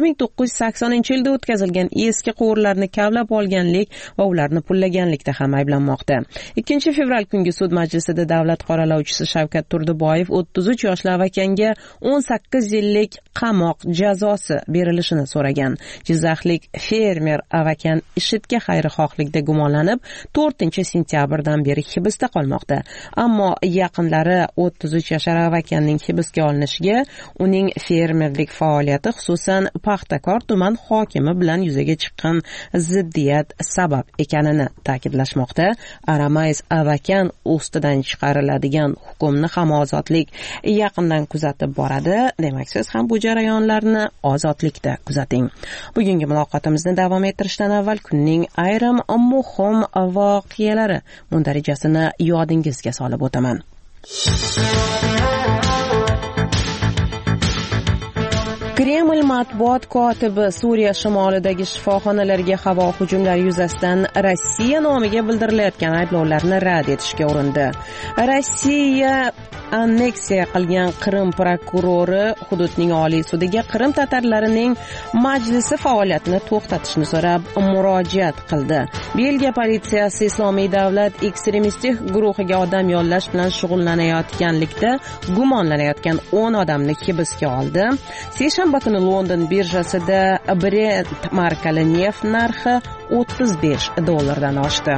1980-yilda o'tkazilgan eski quvurlarni kavlab olganlik va ularni pullaganlikda ham ayblanmoqda. 2 fevral kungi sud majlisida davlat qoralovchisi Shavkat Turdiboyev 33 yoshli Avakanga 18 yillik qamoq jazosi berilishini so'ragan. Jizzaxlik fermer Avakyan IShIDga xayrixohlikda gumonlanib 4 sentyabrdan beri hibsda qolmoqda. Ammo yaqinlari 33 yashar Avakyanning hibsga olinishiga uning fermerlik faoliyati, xususan Paxtakor tuman hokimi bilan yuzaga chiqqan ziddiyat sabab ekanini ta'kidlashmoqda. Aramais Avakyan ustidan chiqariladigan hukmni ham Ozodlik yaqindan kuzatib boradi. Demak, siz ham bu jarayonlarni Ozodlikda kuzating. Bugungi muloqotimizni davom ettirishdan avval kunning ayrim muhim voqealari mundarijasini yodingizga solib o'taman. Kreml matbuot kotibi Suriya shimolidagi shifoxonalarga havo hujumlari yuzasidan Rossiya nomiga bildirilayotgan ayblovlarni rad etishga urindi. Rossiya anneksiya qilgan Qrim prokurori hududning oliy sudiga Qrim tatarlarining majlisi faoliyatini to'xtatishni so'rab murojaat qildi. Belgiya politsiyasi Islomiy davlat ekstremistik guruhiga odam yollash bilan shug'ullanayotganlikda gumonlanayotgan 10 odamni hibsga oldi. Seshanba kuni London birjasida Brent markali neft narxi $35 oshdi.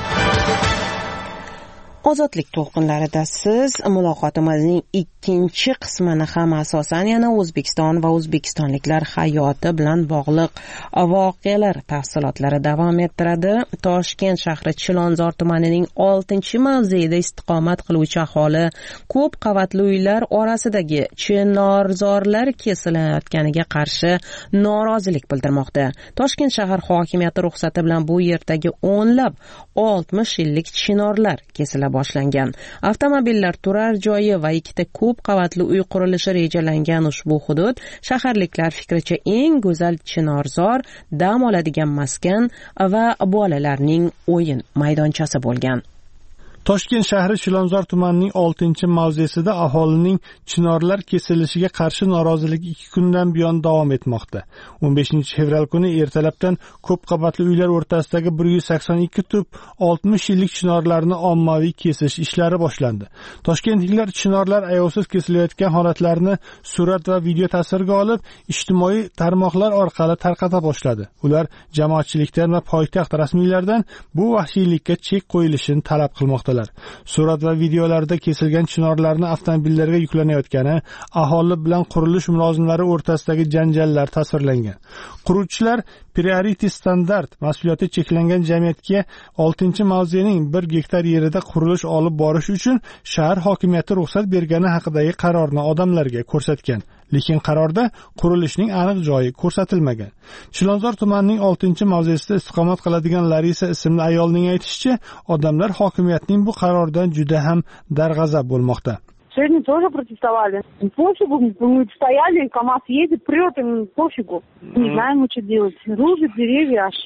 Ozodlik to'lqinlarida siz muloqotimizning ikkinchi qismini ham asosan yana O'zbekiston va o'zbekistonliklar hayoti bilan bog'liq voqealar tafsilotlari davom ettiradi. Toshkent shahri Chilonzor tumanining 6-mavzeida istiqomat qiluvchi aholi ko'p qavatli uylar orasidagi chinorzorlar kesilayotganiga qarshi norozilik bildirmoqda. Toshkent shahar hokimiyati ruxsati bilan bu yerdagi o'nlab 60 yillik chinorlar kesila boshlangan. Avtomobillar turar joyi va 2 ko'p qavatli uy qurilishi rejalangan ushbu hudud shaharliklar fikricha eng go'zal chinorzor, dam oladigan maskan va bolalarning o'yin maydonchasi bo'lgan. Toshkent shahri Chilonzor tumanining 6-mavzesida aholining chinorlar kesilishiga qarshi noroziligi 2 kundan buyon davom etmoqda. 15 fevral kuni ertalabdan ko'p qavatli uylar o'rtasidagi 182 tup 60 yillik chinorlarni ommaviy kesish ishlari boshlandi. Toshkentliklar chinorlar ayovsiz kesilayotgan holatlarni surat va video tasvirga olib, ijtimoiy tarmoqlar orqali tarqata boshladi. Ular jamoatchilikdan va poytaxt rasmiylaridan bu vahshiylikka chek qo'yilishini talab qilmoqda. qilmoqdalar. Surat va videolarda kesilgan chinorlarni avtomobillarga yuklanayotgani, aholi bilan qurilish mulozimlari o'rtasidagi janjallar tasvirlangan. Quruvchilar Priority Standard mas'uliyati cheklangan jamiyatga 6-mavzening 1 gektar yerida qurilish olib borish uchun shahar hokimiyati ruxsat bergani haqidagi qarorni odamlarga ko'rsatgan. Lekin qarorda qurilishning aniq joyi ko'rsatilmagan. Chilonzor tumanining 6-mavzesida istiqomat qiladigan Larisa ismli ayolning aytishicha, odamlar hokimiyatning bu qaroridan juda ham darg'azab bo'lmoqda. Сегодня тоже протестовали. Пофигу, мы стояли, КамАЗ едет, прет, им пофигу. Не знаем, что делать. Рубят деревья аж.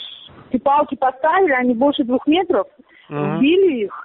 И палки поставили, они больше 2 метров, сбили их.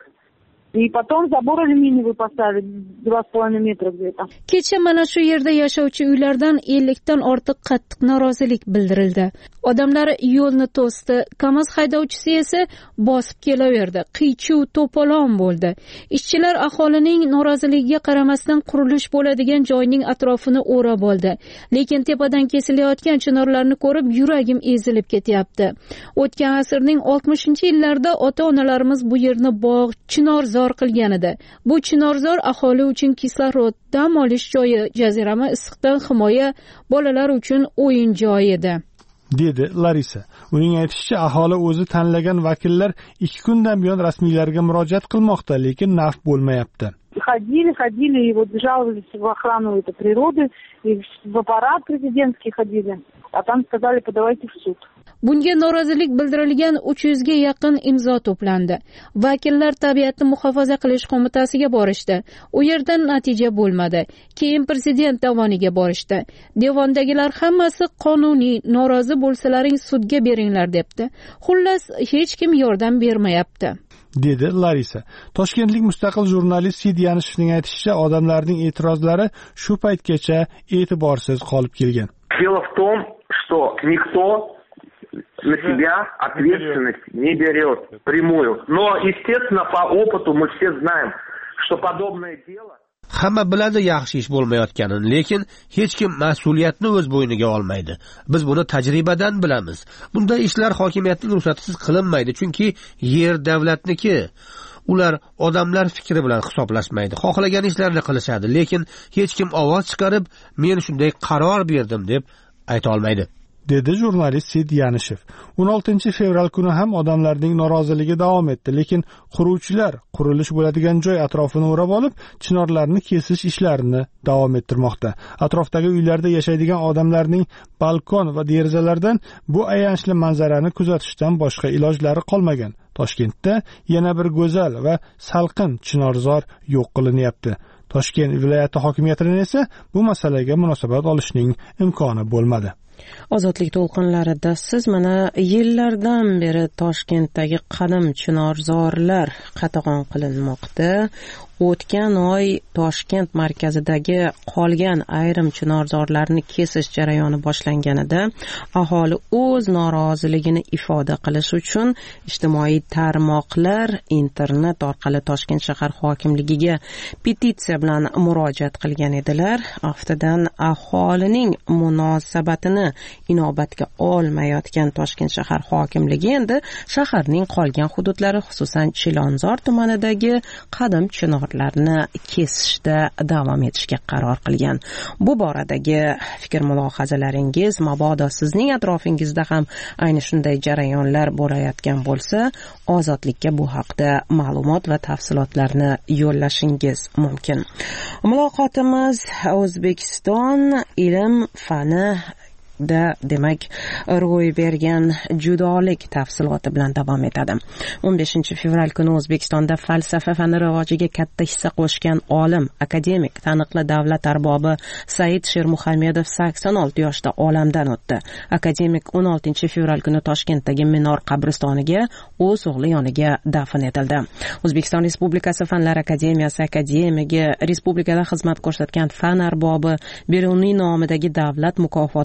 И потом забор алюминиевый поставили 2,5 metra где-то. Kecha mana shu yerda yashovchi uylardan 50 dan ortiq qattiq norozilik bildirildi. Odamlar yo'lni to'sdi, KamAZ haydovchisi esa bosib kelaverdi. Qiy-chuv to'polon bo'ldi. Ishchilar aholining noroziligiga qaramasdan qurilish bo'ladigan joyning atrofini o'rab oldi. Lekin tepadan kesilayotgan chinorlarni ko'rib yuragim ezilib ketyapti. O'tgan asrning 60-yillarida ota-onalarimiz bu yerni bog', chinorzor qilgan edi. Bu chinorzor aholi uchun kislorod, dam olish joyi, jazirama issiqdan himoya, bolalar uchun o'yin joyi edi, dedi Larisa. Uning aytishicha, aholi o'zi tanlagan vakillar 2 kundan buyon rasmiylarga murojaat qilmoqda, lekin naf bo'lmayapti. Ходили, и вот жаловались в охрану этой природы, и в аппарат президентский ходили. А там сказали, подавайте в суд. Bunga norozilik bildirilgan 300 ga yaqin imzo to'plandi. Vakillar tabiatni muhofaza qilish qo'mitasiga borishdi. U yerdan natija bo'lmadi. Keyin prezident devoniga borishdi. Devondagilar hammasi qonuniy, norozi bo'lsalaring sudga beringlar debdi. Xullas, hech kim yordam bermayapti, dedi Larisa. Toshkentlik mustaqil jurnalist Sid Yanishevning aytishicha, odamlarning e'tirozlari shu paytgacha e'tiborsiz qolib kelgan. Дело в том, что никто на себя ответственность не берет прямую. Но, естественно, по опыту мы все знаем, что подобное дело... Hamma biladi yaxshi ish bo'lmayotganini, lekin hech kim mas'uliyatni o'z bo'yniga olmaydi. Biz buni tajribadan bilamiz. Bunday ishlar hokimiyatning ruxsatisiz qilinmaydi, chunki yer davlatniki. Ular odamlar fikri bilan hisoblashmaydi. Xohlagan ishlarni qilishadi, lekin hech kim ovoz chiqarib, men shunday qaror berdim deb ayta olmaydi, dedi jurnalist Sid Yanishev. 16 fevral kuni ham odamlarning noroziligi davom etdi, lekin quruvchilar qurilish bo'ladigan joy atrofini o'rab olib, chinorlarni kesish ishlarini davom ettirmoqda. Atrofdagi uylarda yashaydigan odamlarning balkon va derazalardan bu ayanchli manzarani kuzatishdan boshqa ilojlari qolmagan. Toshkentda yana bir go'zal va salqin chinorzor yo'q qilinyapti. Toshkent viloyati hokimiyatidan esa bu masalaga munosabat olishning imkoni bo'lmadi. Ozodlik to'lqinlarida siz mana yillardan beri Toshkentdagi qadim chinorzorlar qatag'on qilinmoqda. O'tgan oy Toshkent markazidagi qolgan ayrim chinorzorlarni kesish jarayoni boshlanganida aholi o'z noroziligini ifoda qilish uchun ijtimoiy tarmoqlar, internet orqali Toshkent shahar hokimligiga petitsiya bilan murojaat qilgan edilar. Aftidan aholining munosabatini inobatga olmayotgan Toshkent shahar hokimligi endi shaharning qolgan hududlari, xususan Chilonzor tumanidagi qadim chinorlarni kesishda davom etishga qaror qilgan. Bu boradagi fikr mulohazalaringiz, mabodo sizning atrofingizda ham ayni shunday jarayonlar bo'layotgan bo'lsa, Ozodlikka bu haqda ma'lumot va tafsilotlarni yo'llashingiz mumkin. Muloqotimiz O'zbekiston ilm fani demak ro'y bergan judolik tafsiloti bilan davom etadi. 15 fevral kuni O'zbekistonda falsafa fani rivojiga katta hissa qo'shgan olim, akademik, taniqli davlat arbobi Said Shermuhamedov 86 yoshda olamdan o'tdi. Akademik 16 fevral kuni Toshkentdagi Minor qabristoniga o'z o'g'li yoniga dafn etildi. O'zbekiston Respublikasi Fanlar akademiyasi akademigi, respublikada xizmat ko'rsatgan fan arbobi, Beruniy nomidagi davlat mukofoti laureati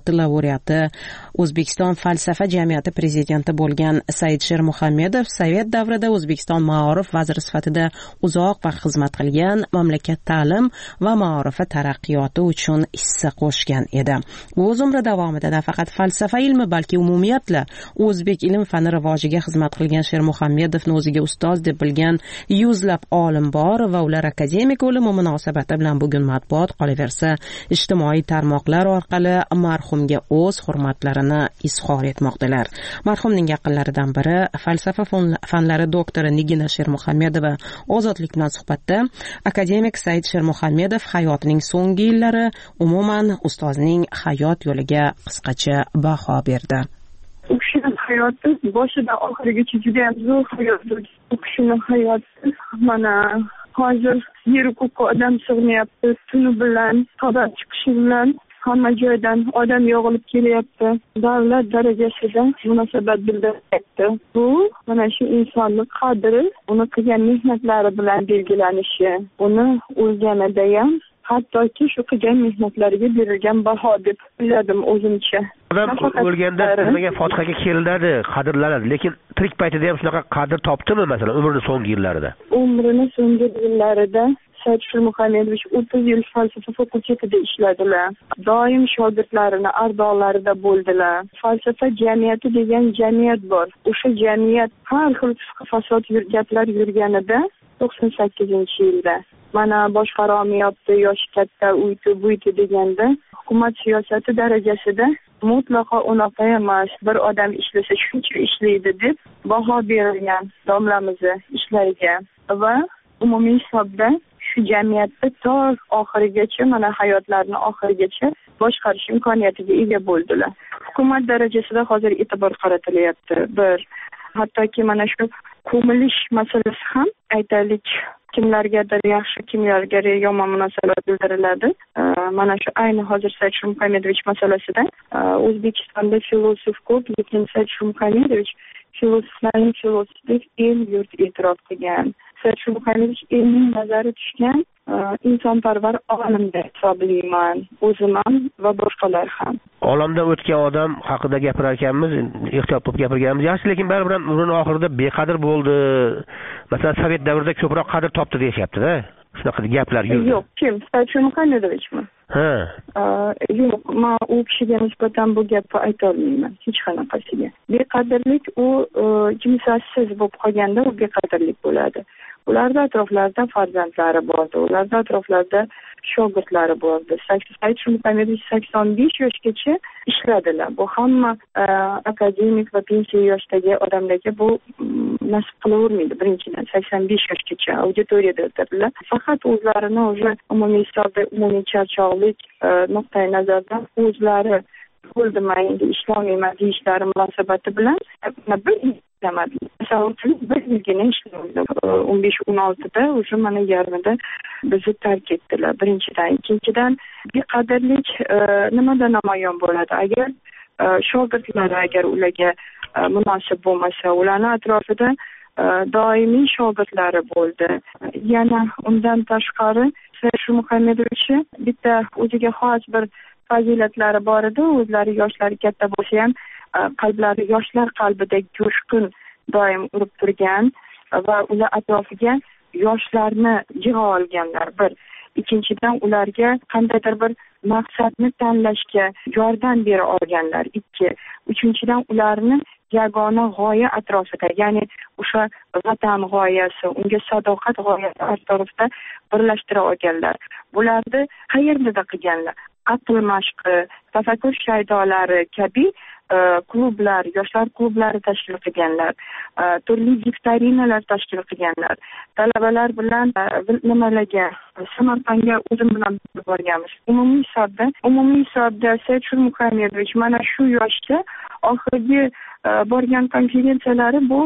laureati, O'zbekiston falsafa jamiyati prezidenti bo'lgan Said Shermuhammedov Sovet davrida O'zbekiston ma'orif vaziri sifatida uzoq vaqt xizmat qilgan, mamlakat ta'lim va ma'orifi taraqqiyoti uchun hissa qo'shgan edi. O'z umri davomida nafaqat falsafa ilmi, balki umumiyatla o'zbek ilm fani rivojiga xizmat qilgan Shermuhammedovni o'ziga ustoz deb bilgan yuzlab olim bor va ular akademik o'limi munosabati bilan bugun matbuot, qolaversa ijtimoiy tarmoqlar orqali marhumga o'z hurmatlarini izhor etmoqdalar. Marhumning yaqinlaridan biri falsafa fanlari doktori Nigina Shermuhammedova Ozodlik bilan suhbatda akademik Said Shermuhammedov hayotining so'nggi yillari, umuman ustozning hayot yo'liga qisqacha baho berdi. U kishining hayoti boshidan oxirigacha juda ham zo'r hayot. U kishining hayoti mana hozir yer ko'kka odam sig'mayapti. Tuni bilan xabar chiqishi bilan hamma joydan odam yog'ilib kelyapti. Davlat darajasida munosabat bildiryapti. Bu mana shu insonning qadri, uni qilgan mehnatlari bilan belgilanishi, uni o'lganida ham hattoki shu qilgan mehnatlariga berilgan baho deb o'yladim o'zimcha. Odam o'lganda nimaga fotihaga keladi, qadrlanadi, lekin tirik paytida ham shunaqa qadr topdimi, masalan, umrining so'nggi yillarida? Umrining so'nggi yillarida Said Shermuhammedovich 30 yil falsafa fakultetida ishladilar. Doim shogirdlarini ardog'larida bo'ldilar. Falsafa jamiyati degan jamiyat bor. O'sha jamiyat har xil fasod gaplar yurganida 98-yilda mana boshqara olmayapti, yoshi katta, uydi buydi deganda hukumat siyosati darajasida mutlaqo unaqa emas, bir odam ishlasa shuncha ishlaydi deb baho berilgan domlamizni ishlariga va umumiy hisobda shu jamiyatda to oxirigacha, mana hayotlarini oxirigacha boshqarish imkoniyatiga ega bo'ldilar. Hukumat darajasida hozir e'tibor qaratilyapti. Bir hattoki mana shu ko'milish masalasi ham aytaylik, kimlargadir yaxshi, kimlarga yomon munosabat bildiriladi. Mana shu ayni hozir Said Shermuhammedovich masalasida O'zbekistonda filosof ko'p, lekin Said Shermuhammedovich filosoflarning filosofi deb el yurt e'tirof qilgan. Said Shermuhammedovich ilmiy nazari tushgan insonparvar olim deb hisoblayman, o'zim ham va boshqalar ham. Olamdan o'tgan odam haqida gapirar ekanmiz, ehtiyot bo'lib gapirganmiz. Yaxshi, lekin baribir ham umrining oxirida beqadr bo'ldi. Masalan, Sovet davrida ko'proq qadr topdi deyapti-da. Shunaqa gaplar yurdi. Yo'q, kim? Said Shermuhammedovichmi? Ha. Yo'q, men u kishiga nisbatan bu gapni ayta olmayman, hech qanaqasiga. Beqadrlik u kimsasiz bo'lib qolganda u beqadrlik bo'ladi. Ularda atroflarida farzandlari bo'ldi, ularda atroflarida shogirdlari bo'ldi. Said Shermuhammedovich 85 yoshgacha ishladilar. Bu hamma akademik va pensiya yoshdagi odamlarga bu nasib qilavermaydi. Birinchidan 85 yoshgacha auditoriyada o'tirdilar. Faqat o'zlarini o'sha umumiy hisobda umumiy charchoqlik nuqtai nazardan o'zlari bo'ldimi, endi ishlamayman deyishlari munosabati bilan bir Masalan, bir yilgina ishladim. 15-16da o'sha mana yarmida bizni tark etdilar. Birinchidan, ikkinchidan beqadrlik nimada namoyon bo'ladi? Agar shogirdlari agar ularga munosib bo'lmasa, ularning atrofida doimiy shogirdlari bo'ldi. Yana undan tashqari Said Shermuhammedovich bitta o'ziga xos bir fazilatlari bor edi. O'zlari yoshlari katta bo'lsa ham qalblari yoshlar qalbidek jo'shqin doim urib turgan va ular atrofiga yoshlarni jig'a olganlar. Bir, ikkinchidan ularga qandaydir bir maqsadni tanlashga yordam bera olganlar. Ikki, uchinchidan ularni yagona g'oya atrofida, ya'ni o'sha vatan g'oyasi, unga sadoqat g'oyasi atrofida birlashtira olganlar. Bularni qayerda qilganlar? Aql mashqi, tafakkur shaydolari kabi klublar, yoshlar klublari tashkil qilganlar, turli viktorinalar tashkil qilganlar. Talabalar bilan nimalarga, Samarqandga o'zim bilan borganmiz. Umumiy hisobda Said Shermuhammedovich mana shu yoshda oxirgi borgan konferensiyalari bu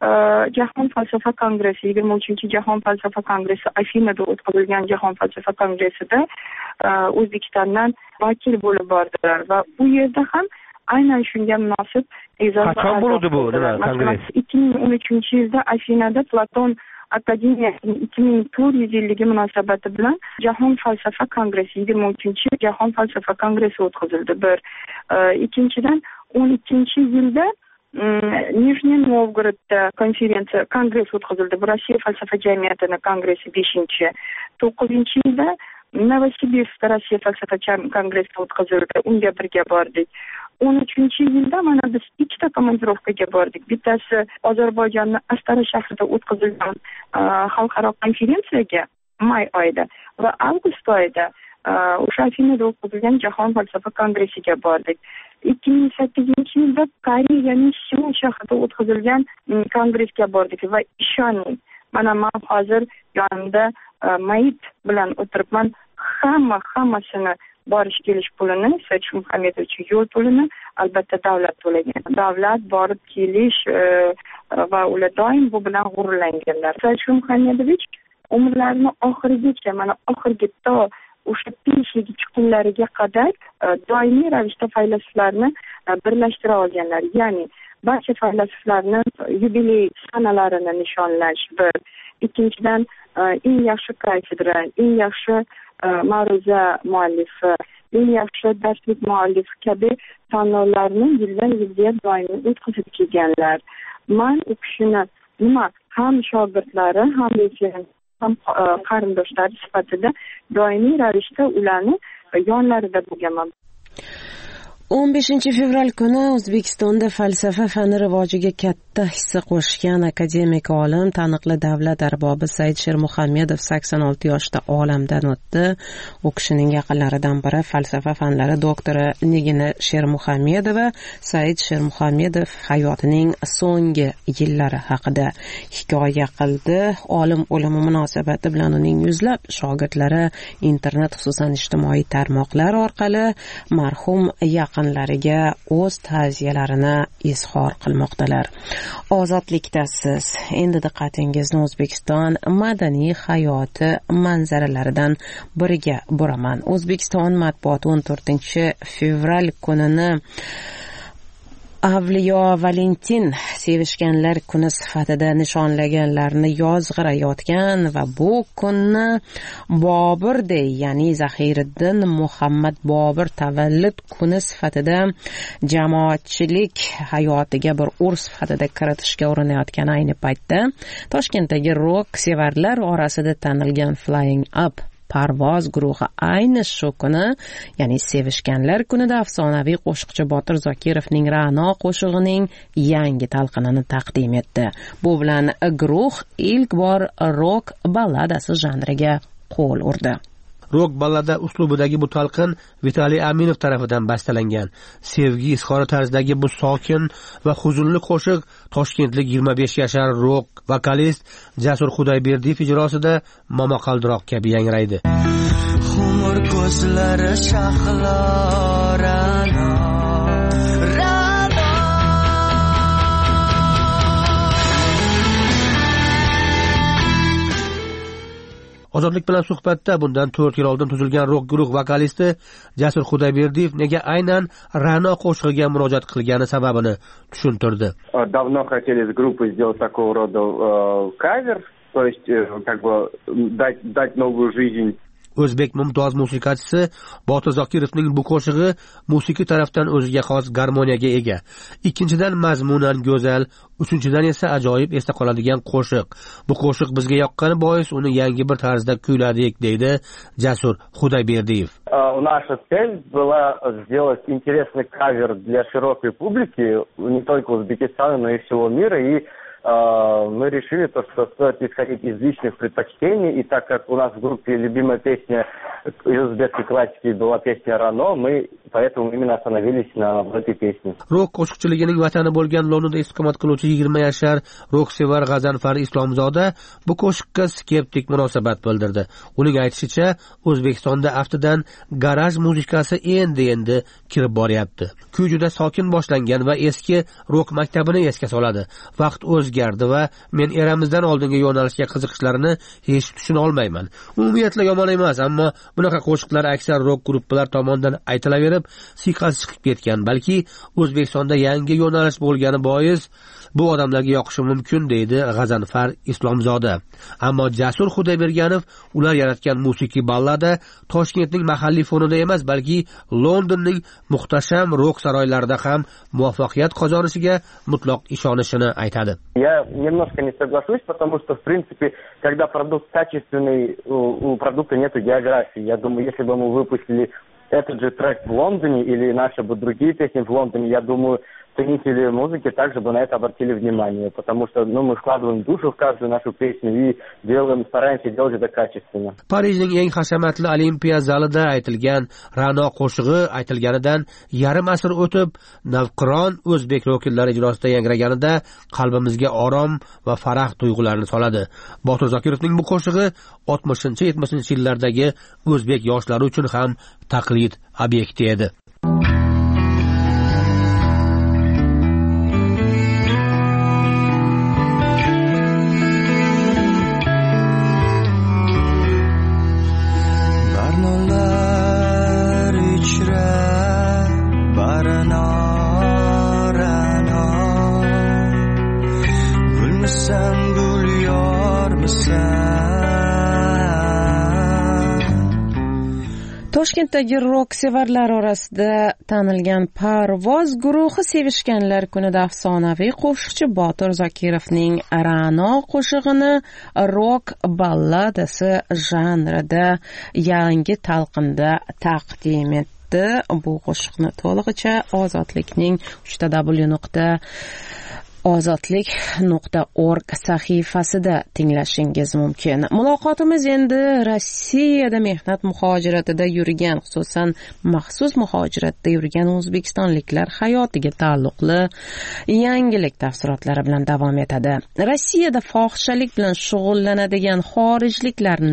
Jahon falsafa kongressi, 23-Jahon falsafa kongressi Afinada o'tkazilgan Jahon falsafa kongressida O'zbekistondan vakil bo'lib bordilar va u yerda ham aynan shunga munosib qachon bo'ldi bu kongress? 2013-yilda Afinada Platon akademiyaning 2400 yilligi munosabati bilan Jahon falsafa kongressi 23-chi Jahon falsafa kongressi o'tkazildi. Bir. Ikkinchidan 12-yilda Nijniy Novgorodda kongress o'tkazildi. Bu Rossiya falsafa jamiyatining kongressi 5-chi. 9-yilda Novosibirskda Rossiya falsafa kongressi o'tkazildi. Unga birga bordik. 13-yilda mana biz ikkita komandirovkaga bordik. Bittasi Ozarbayjonning Astara shahrida o'tkazilgan xalqaro konferensiyaga may oyida va avgust oyida o'sha Afinada o'tkazilgan Jahon falsafa kongressiga bordik. 2008-yilda Koreyaning Seul shahrida o'tkazilgan kongressga bordik va ishoning, mana men hozir yonimda mayit bilan o'tiribman. Hammasini borish kelish pulini Said Muhammedovich yo'l pulini albatta davlat to'lagan. Davlat borib kelish va ular doim bu bilan g'ururlanganlar. Said Muhammedovich umrlarini oxirigacha, mana oxirgi to o'sha pensiyaga chiqqunlariga qadar doimiy ravishda faylasuflarni birlashtira olganlar. Ya'ni barcha faylasuflarni yubiley sanalarini nishonlash bir. Ikkinchidan eng yaxshi kafedra, eng yaxshi ma'ruza muallifi, eng yaxshi darslik muallifi kabi tanlovlarni yildan-yilga doimiy o'tkazib kelganlar. Men u kishini ham shogirdlari, ham ham qarindoshlari sifatida doimiy ravishda ularni yonlarida bo'lganman. 15 fevral kuni O'zbekistonda falsafa fani rivojiga katta hissa qo'shgan akademik olim, taniqli davlat arbobi Said Shermuhammedov 86 yoshda olamdan o'tdi. U kishining yaqinlaridan biri falsafa fanlari doktori Nigina Shermuhammedova Said Shermuhammedov hayotining so'nggi yillari haqida hikoya qildi. Olim o'limi munosabati bilan uning yuzlab shogirdlari internet, xususan ijtimoiy tarmoqlar orqali marhum yaqinlariga o'z ta'ziyalarini izhor qilmoqdalar. Ozodlikdasiz. Endi diqqatingizni O'zbekiston madaniy hayoti manzaralaridan biriga buraman. O'zbekiston matbuoti 14 fevral kunini Avliyo Valentin sevishganlar kuni sifatida nishonlaganlarni yozg'irayotgan va bu kunni Bobirday, ya'ni Zahiriddin Muhammad Bobir tavallud kuni sifatida jamoatchilik hayotiga bir urs sifatida kiritishga urinayotgan ayni paytda Toshkentdagi rock sevarlar orasida tanilgan Flying Up parvoz guruhi ayni shu kuni, ya'ni sevishganlar kunida afsonaviy qo'shiqchi Botir Zokirovning Ra'no qo'shig'ining yangi talqinini taqdim etdi. Bu bilan guruh ilk bor rock balladasi janriga qo'l urdi. Rock ballada uslubidagi bu talqin Vitaliy Aminov tarafidan bastalangan. Sevgi izhori tarzidagi bu sokin va huzunli qo'shiq toshkentlik 25 yashar rock vokalist Jasur Xudoyberdiyev ijrosida momaqaldiroq kabi yangraydi. Xumur ko'zlari shahlarana Ozodlik bilan suhbatda bundan 4 yil oldin tuzilgan rock guruh vokalisti Jasur Xudoyberdiyev nega aynan Ra'no qo'shig'iga murojaat qilgani sababini tushuntirdi. Давно хотели с группой сделать такого рода кавер, то есть как бы дать новую жизнь. O'zbek mumtoz musiqachisi Botir Zokirovning bu qo'shig'i musiqiy tarafdan o'ziga xos garmoniyaga ega. Ikkinchidan mazmunan go'zal, uchinchidan esa ajoyib esda qoladigan qo'shiq. Bu qo'shiq bizga yoqqani bois uni yangi bir tarzda kuyladik, deydi Jasur Xudoyberdiyev. Наша цель была сделать интересный кавер для широкой публики, не только Узбекистана, но и всего мира, и мы решили, что стоит исходить из личных предпочтений, и так как у нас в группе любимая песня из узбекской классики была песня «Рано», мы поэтому именно остановились на этой песне. Rock qo'shiqchiligining vatani bo'lgan Londonda istiqomat qiluvchi 20 yashar rock sevar G'azanfar Islomzoda bu qo'shiqqa skeptik munosabat bildirdi. Uning aytishicha, O'zbekistonda aftidan garaj muzikasi endi kirib boryapti. Kuy juda sokin boshlangan va eski rock maktabini esga soladi. Vaqt o'zgardi. o'zgardi va men eramizdan oldingi yo'nalishga qiziqishlarini hech tushuna olmayman. Umumiyatla yomon emas, ammo bunaqa qo'shiqlar aksar rok guruhlar tomonidan aytilaverib siyqasi chiqib ketgan. Balki O'zbekistonda yangi yo'nalish bo'lgani bois bu odamlarga yoqishi mumkin, deydi G'azanfar Islomzoda. Ammo Jasur Xudoyberganov ular yaratgan musiqiy ballada Toshkentning mahalliy fonida emas, balki Londonning muhtasham rok saroylarida ham muvaffaqiyat qozonishiga mutlaq ishonishini aytadi. Я немножко не соглашусь, потому что, в принципе, когда продукт качественный, у продукта нету географии. Я думаю, если бы мы выпустили этот же трек в Лондоне или наши бы другие песни в Лондоне, я думаю, ценители музыки также бы на это обратили внимание, потому что мы вкладываем душу в каждую нашу песню и стараемся делать это качественно. Parijning eng hashamatli Olimpiya zalida aytilgan Ra'no qo'shig'i aytilganidan yarim asr o'tib, navqiron o'zbek vakillari ijrosida yangraganida qalbimizga orom va farah tuyg'ularini soladi. Botir Zokirovning bu qo'shig'i 60-70 yillardagi o'zbek yoshlari uchun ham taqlid obyekti edi. Toshkentdagi rock sevarlar orasida tanilgan Parvoz guruhi sevishganlar kunida afsonaviy qo'shiqchi Botir Zokirovning Ra'no qo'shig'ini rock balladasi janrida yangi talqinda taqdim etdi. Bu qo'shiqni to'lig'icha Ozodlikning www.ozodlik.org sahifasida tinglashingiz mumkin. Muloqotimiz endi Rossiyada mehnat muhojiratida yurgan, xususan maxsus muhojiratda yurgan o'zbekistonliklar hayotiga taalluqli yangilik tafsilotlari bilan davom etadi. Rossiyada fohishalik bilan shug'ullanadigan xorijliklarni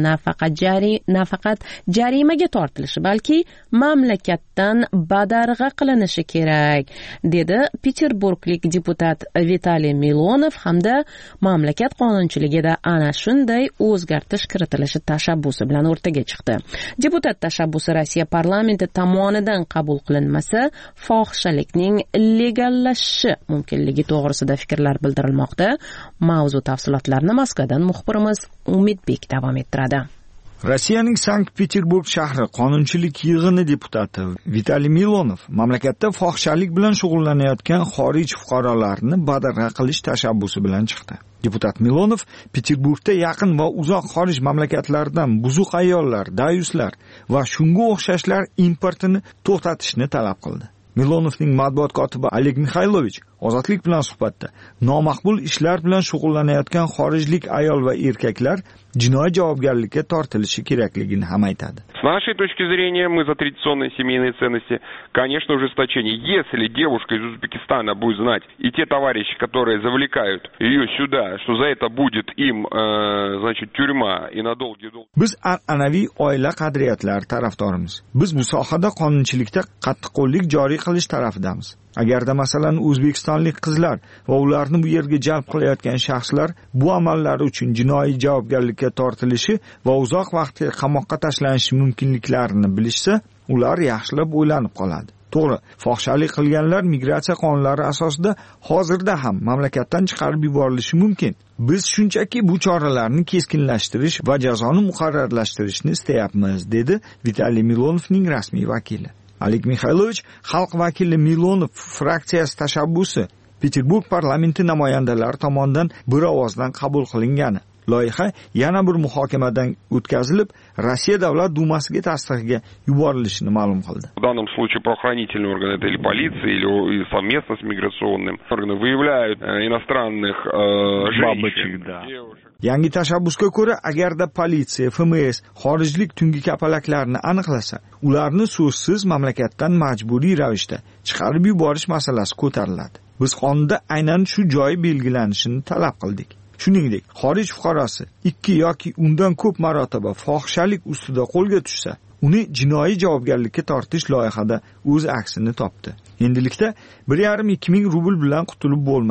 nafaqat jarimaga tortilishi, balki mamlakatdan badarg'a qilinishi kerak, dedi Peterburglik deputat Vitaliy Milonov hamda mamlakat qonunchiligida ana shunday o'zgartirish kiritilishi tashabbusi bilan o'rtaga chiqdi. Deputat tashabbusi Rossiya parlamenti tomonidan qabul qilinmasa, fohishalikning legallashishi mumkinligi to'g'risida fikrlar bildirilmoqda. Mavzu tafsilotlarini Moskvadan muxbirimiz Umidbek davom ettiradi. Rossiyaning Sankt-Peterburg shahri qonunchilik yig'ini deputati Vitaliy Milonov mamlakatda fohishalik bilan shug'ullanayotgan xorij fuqarolarini badarg'a qilish tashabbusi bilan chiqdi. Deputat Milonov Peterburgda yaqin va uzoq xorij mamlakatlaridan buzuq ayollar, dayuslar va shunga o'xshashlar importini to'xtatishni talab qildi. Milonovning matbuot kotibi Oleg Mixaylovich Ozodlik bilan suhbatda nomaqbul ishlar bilan shug'ullanayotgan xorijlik ayol va erkaklar jinoiy javobgarlikka tortilishi kerakligini ham aytadi. С нашей точки зрения, мы за традиционные семейные ценности, конечно, ужесточение. Если девушка из Узбекистана будет знать, и те товарищи, которые завлекают ее сюда, что за это будет им, значит, tюрьма и на долгие-долгие... Biz an'anaviy oila qadriyatlari tarafdorimiz. Biz bu sohada qonunchilikda qattiqqo'llik joriy qilish tarafidamiz. Agarda masalan o'zbekistonlik qizlar va ularni bu yerga jalb qilayotgan shaxslar bu amallari uchun jinoiy javobgarlikka tortilishi va uzoq vaqtga qamoqqa tashlanishi mumkinliklarini bilishsa, ular yaxshilab o'ylanib qoladi. To'g'ri, fohishalik qilganlar migratsiya qonunlari asosida hozirda ham mamlakatdan chiqarib yuborilishi mumkin. Biz shunchaki bu choralarni keskinlashtirish va jazoni muqarrarlashtirishni istayapmiz, dedi Vitaliy Milonovning rasmiy vakili. Oleg Mixaylovich xalq vakili Milonov fraksiyasi tashabbusi Peterburg parlamenti namoyandalari tomonidan bir ovozdan qabul qilingani. Loyiha yana bir muhokamadan o'tkazilib, Rossiya Davlat Dumasiga tasdiqga yuborilishini ma'lum qildi. В данном случае правоохранительные органы, это или полиция, или совместно с миграционным органом выявляют иностранных женщин, девушек. Yangi tashabbusga ko'ra, agarda politsiya, FMS xorijlik tungi kapalaklarni aniqlasa, ularni so'zsiz mamlakatdan majburiy ravishda chiqarib yuborish masalasi ko'tariladi. Biz qonunda aynan shu joy belgilanishini talab qildik. Shuningdek, xorij fuqarosi 2 yoki undan ko'p marotaba fohishalik ustida qo'lga tushsa, uni jinoiy javobgarlikka tortish loyihada o'z aksini topdi. Endilikda 1,5-2 ming rubl bilan qutulib bo'lmaydi.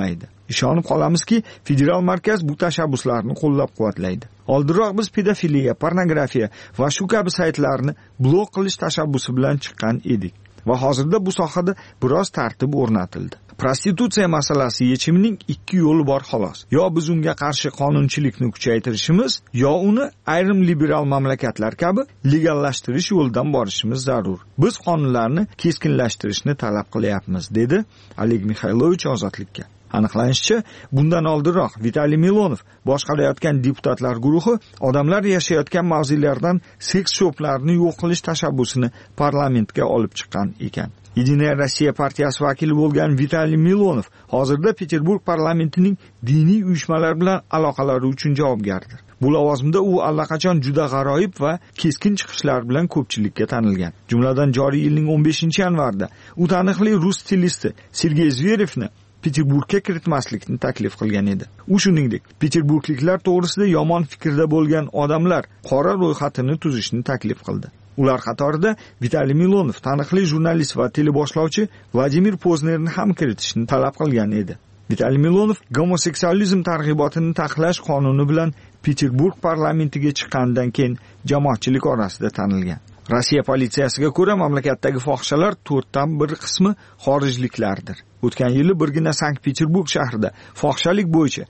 Ishonib qolamizki, federal markaz bu tashabbuslarni qo'llab-quvvatlaydi. Oldinroq biz pedofiliya, pornografiya va shu kabi saytlarni blok qilish tashabbusi bilan chiqqan edik va hozirda bu sohada biroz tartib o'rnatildi. Prostitutsiya masalasi yechimining ikki yo'li bor xolos. Yo biz unga qarshi qonunchilikni kuchaytirishimiz, yo uni ayrim liberal mamlakatlar kabi legallashtirish yo'lidan borishimiz zarur. Biz qonunlarni keskinlashtirishni talab qilyapmiz, dedi Oleg Mixaylovich Ozodlikka. Aniqlanishicha, bundan oldinroq Vitaliy Milonov boshqarayotgan deputatlar guruhi odamlar yashayotgan mavzelardan seks shoplarni yo'q qilish tashabbusini parlamentga olib chiqqan ekan. Единая Россия partiyasi vakili bo'lgan Vitaliy Milonov hozirda Peterburg parlamentining diniy uyushmalar bilan aloqalari uchun javobgardir. Bu lavozimda u allaqachon juda g'aroyib va keskin chiqishlar bilan ko'pchilikka tanilgan. Jumladan joriy yilning 15-yanvarida u taniqli rus stilisti Sergey Zverevni Peterburgga kiritmaslikni taklif qilgan edi. U shuningdek, Peterburgliklar to'g'risida yomon fikrda bo'lgan odamlar qora ro'yxatini tuzishni taklif qildi. Ular qatorida Vitaliy Milonov taniqli jurnalist va teleboshlovchi Vladimir Poznerni ham kiritishni talab qilgan edi. Vitaliy Milonov gomoseksualizm targ'ibotini taqiqlash qonuni bilan Peterburg parlamentiga chiqqandan keyin jamoatchilik orasida tanilgan. Rossiya politsiyasiga ko'ra, mamlakatdagi fohishalar 4/1 qismi xorijliklardir. O'tgan yili birgina Sankt-Peterburg shahrida fohishalik bo'yicha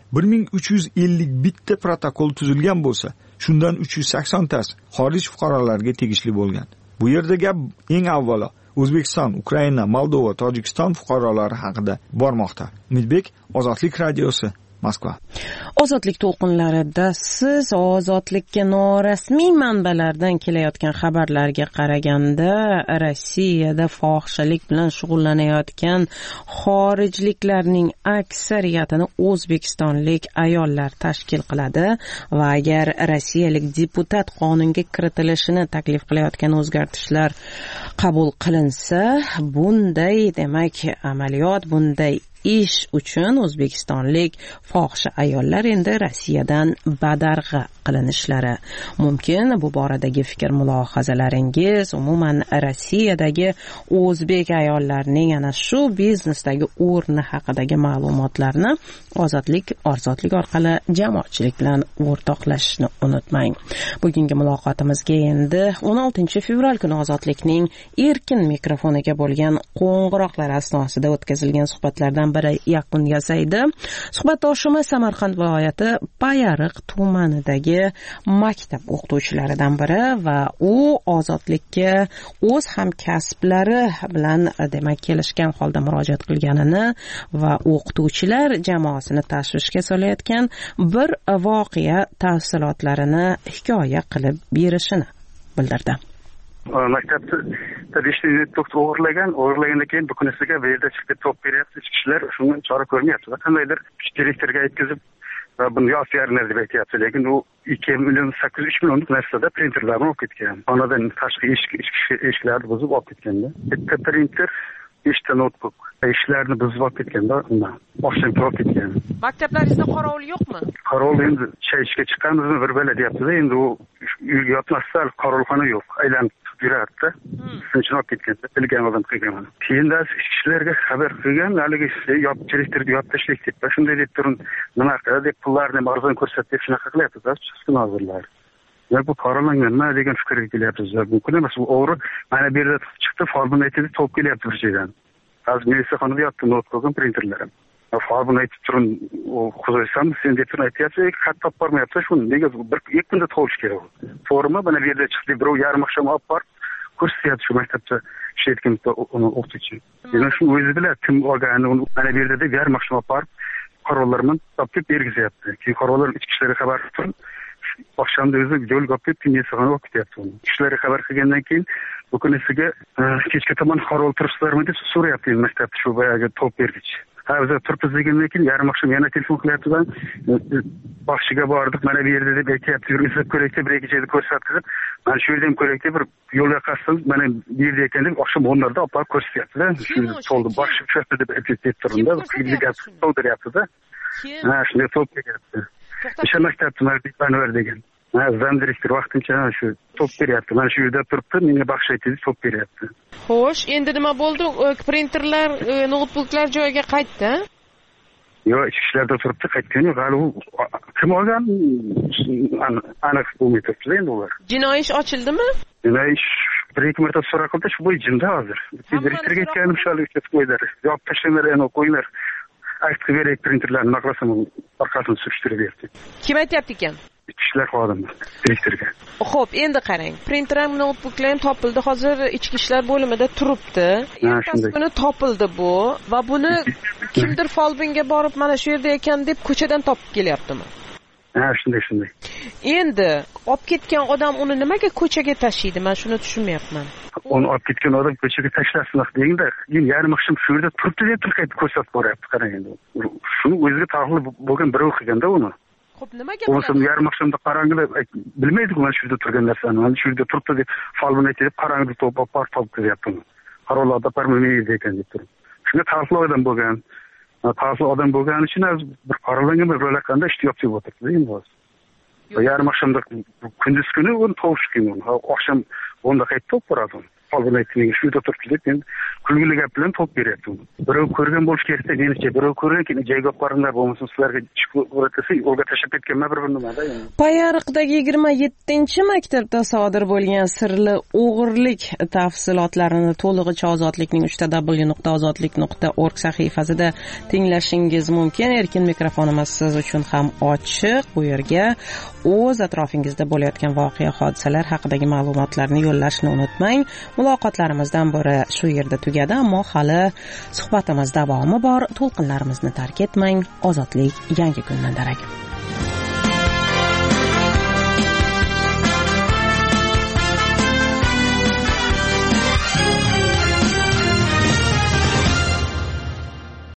1351 ta protokol tuzilgan bo'lsa, shundan 380 tasi xorij fuqarolariga tegishli bo'lgan. Bu yerda gap eng avvalo O'zbekiston, Ukraina, Moldova, Tojikiston fuqarolari haqida bormoqda. Umidbek, Ozodlik radiosi, Moskva. Ozodlik to'lqinlarida siz ozodlikka norasmiy manbalardan kelayotgan xabarlarga qaraganda Rossiyada fohishalik bilan shug'ullanayotgan xorijliklarning aksariyatini o'zbekistonlik ayollar tashkil qiladi va agar rossiyalik deputat qonunga kiritilishini taklif qilayotgan o'zgartishlar qabul qilinsa, bunday demak amaliyot, bunday ish uchun o'zbekistonlik fohisha ayollar endi Rossiyadan badarg'a qilinishlari mumkin. Bu boradagi fikr mulohazalaringiz, umuman Rossiyadagi o'zbek ayollarining ana shu biznesdagi o'rni haqidagi ma'lumotlarni ozodlik orqali jamoatchilik bilan o'rtoqlashishni unutmang. Bugungi muloqotimizga endi 16 fevral kuni ozodlikning erkin mikrofoniga bo'lgan qo'ng'iroqlar asnosida o'tkazilgan suhbatlardan biri yakun yasaydi. Suhbatdoshimiz Samarqand viloyati Payariq tumanidagi maktab o'qituvchilaridan biri va u ozodlikka o'z hamkasblari bilan demak kelishgan holda murojaat qilganini va o'qituvchilar jamoasini tashvishga solayotgan bir voqea tafsilotlarini hikoya qilib berishini bildirdi. Maktabda 5 minut o'g'irlagandan keyin bu kunisiga bu yerda chiqib to'p beryapti, ishchilar shunga chora ko'rmayapti. Qandaydir direktorga aytib va buni yozganlar deb aytyapti, lekin u 2,8 millionlik narsada printerlarni olib ketgan. Onadan tashqi eshiklarni buzib olib ketganda. Bitta printer, 5 ta notebook ishlarni buzib olib ketganda undan boshdan olib ketgan. Maktablaringizda qorovul yo'qmi? Qorovul endi chay ishga chiqqanimizni bir bala deyapti-da, endi u uyga yotmasdan qorovulxona yo'q, aylanib yurardi. Shuncha olib ketgan, bilgan odam qilgan. Keyin ishchilarga xabar qilgan, haligi direktorga yopib tashlaylik deb, shunday deb turib, nima qiladi deb pullarni arzon ko'rsatib deb shunaqa qilyapti-da, chiqsin hozirlar. Bu qoralanganmi degan fikrga kelyapmiz. Mumkin emas, bu o'g'ri mana bu yerda chiqdi, folbin aytdi, to'p kelyapti bir joydan. Hozir militsiyaxonada yotdi, notebook'im, printerlarim. Folbin aytib turib, qo'zg'aysam, sen deb turib aytyapti, xat topib bormayapti, shuni nega bir 2 kunda to'lish kerak. To'g'rimi? Mana bu yerda chiqdi, birov yarim oqshom olib borib ko'rsatyapti shu maktabda ishlayotgan uni o'qituvchi. Yana shu o'zi biladi, kim olganini, mana bu yerda deb yarim oqshom olib borib qarorlarni topib bergizyapti. Keyin qarorlar ichki ishlarga xabar qilib oqshomda o'zi yo'lga olib ketib, militsiyaxonaga olib ketyapti uni. Ishlarga xabar qilgandan keyin bu kunisiga kechga tomon qaror turibsizlarmi deb so'rayapti maktabda shu boyagi to'p bergich. Ha, biz turibmiz degandan keyin yarim oqshom yana telefon qilyapti-da. Baxshiga bordik, mana bu yerda deb aytyapti, izlab ko'rakda bir-ikki joyda ko'rsatib, mana shu yerda ham ko'rakda bir yo'lga qasdim, mana bu yerda ekan deb oqshom 10larda olib borib ko'rsatyapti-da. Shu to'ldi, baxshi tushadi deb aytib turibdi-da, qiyinli gap so'rayapti-da. Ha, shunday to'p beryapti. O'sha maktabda Marbek Anvar degan. Zam direktor vaqtincha shu to'p beryapti. Mana shu yerda turibdi, menga baxsh aytdi, to'p beryapti. Xo'sh, endi nima bo'ldi? Printerlar, notebooklar joyiga qaytdi? Yo'q, ichki ishlarda turibdi, qaytgan yo'q. Hali u kim olgan aniq bo'lmay turibdi endi ular. Jinoiy ish ochildimi? Jinoiy ish bir-ikki marta so'roq qildi, shu bo'yi jinda hozir. Direktorga aytganim shu o'tkazib qo'ydilar. Javob tashlanglar, yana qo'yinglar. Akt kerak printerlarni naqlasam orqasini surishtirib berdi. Kim aytayapti ekan? Ichki ishlar xodimi direktorga. Xo'p, endi qarang. Printer ham notebooklar ham topildi. Hozir ichki ishlar bo'limida turibdi. Ertasi kuni topildi bu va buni kimdir folbinga borib mana shu yerda ekan deb ko'chadan topib kelyaptimi? Ha, shunday. Endi olib ketgan odam uni nimaga ko'chaga tashlaydi? Men shuni tushunmayapman. Uni olib ketgan odam ko'chaga tashlasin deganda, yarim qishim shu yerda turibdi deb turib ko'rsatib boryapti, qarang endi. Shuni o'ziga taalluqli bo'lgan biri o'qiganda uni. Xo'p, nimaga? O'zim yarim qishimda qaranglar bilmaydi-ku men shu yerda turgan narsani. Men shu yerda turibdi deb folbin aytib, qaranglar to'pab topib kelyapti. Qarorlarda parmaydi ekan deb turib. Shunga taalluqli odam bo'lgan. Taalluqli odam bo'lgani uchun bir qarorlangan bir ro'lakanda ishlab deb o'tirdi endi hozir. Yarim qishimda kunduz kuni uni tovush qilgan. Oqsham onda qaytib to'p boradi. Folbin aytgan shu yerda turibdi deb endi kulgili gap bilan to'p beryapti. Birov ko'rgan bo'lish kerak, menimcha birov ko'rgan keyin joyga olib boringlar, bo'lmasa sizlarga chiqib o'rgatsa, o'rga tashab ketganman bir nimada endi. Payariqdagi 27-maktabda sodir bo'lgan sirli o'g'irlik tafsilotlarini to'lig'icha Ozodlikning 3w.ozodlik.org sahifasida tinglashingiz mumkin. Erkin mikrofonimiz siz uchun ham ochiq. Bu yerga o'z atrofingizda bo'layotgan voqea hodisalar haqidagi ma'lumotlarni yo'llashni unutmang. Muloqotlarimizdan biri shu yerda tugadi, ammo hali suhbatimiz davomi bor. To'lqinlarimizni tark etmang. Ozodlik yangi kundan darak.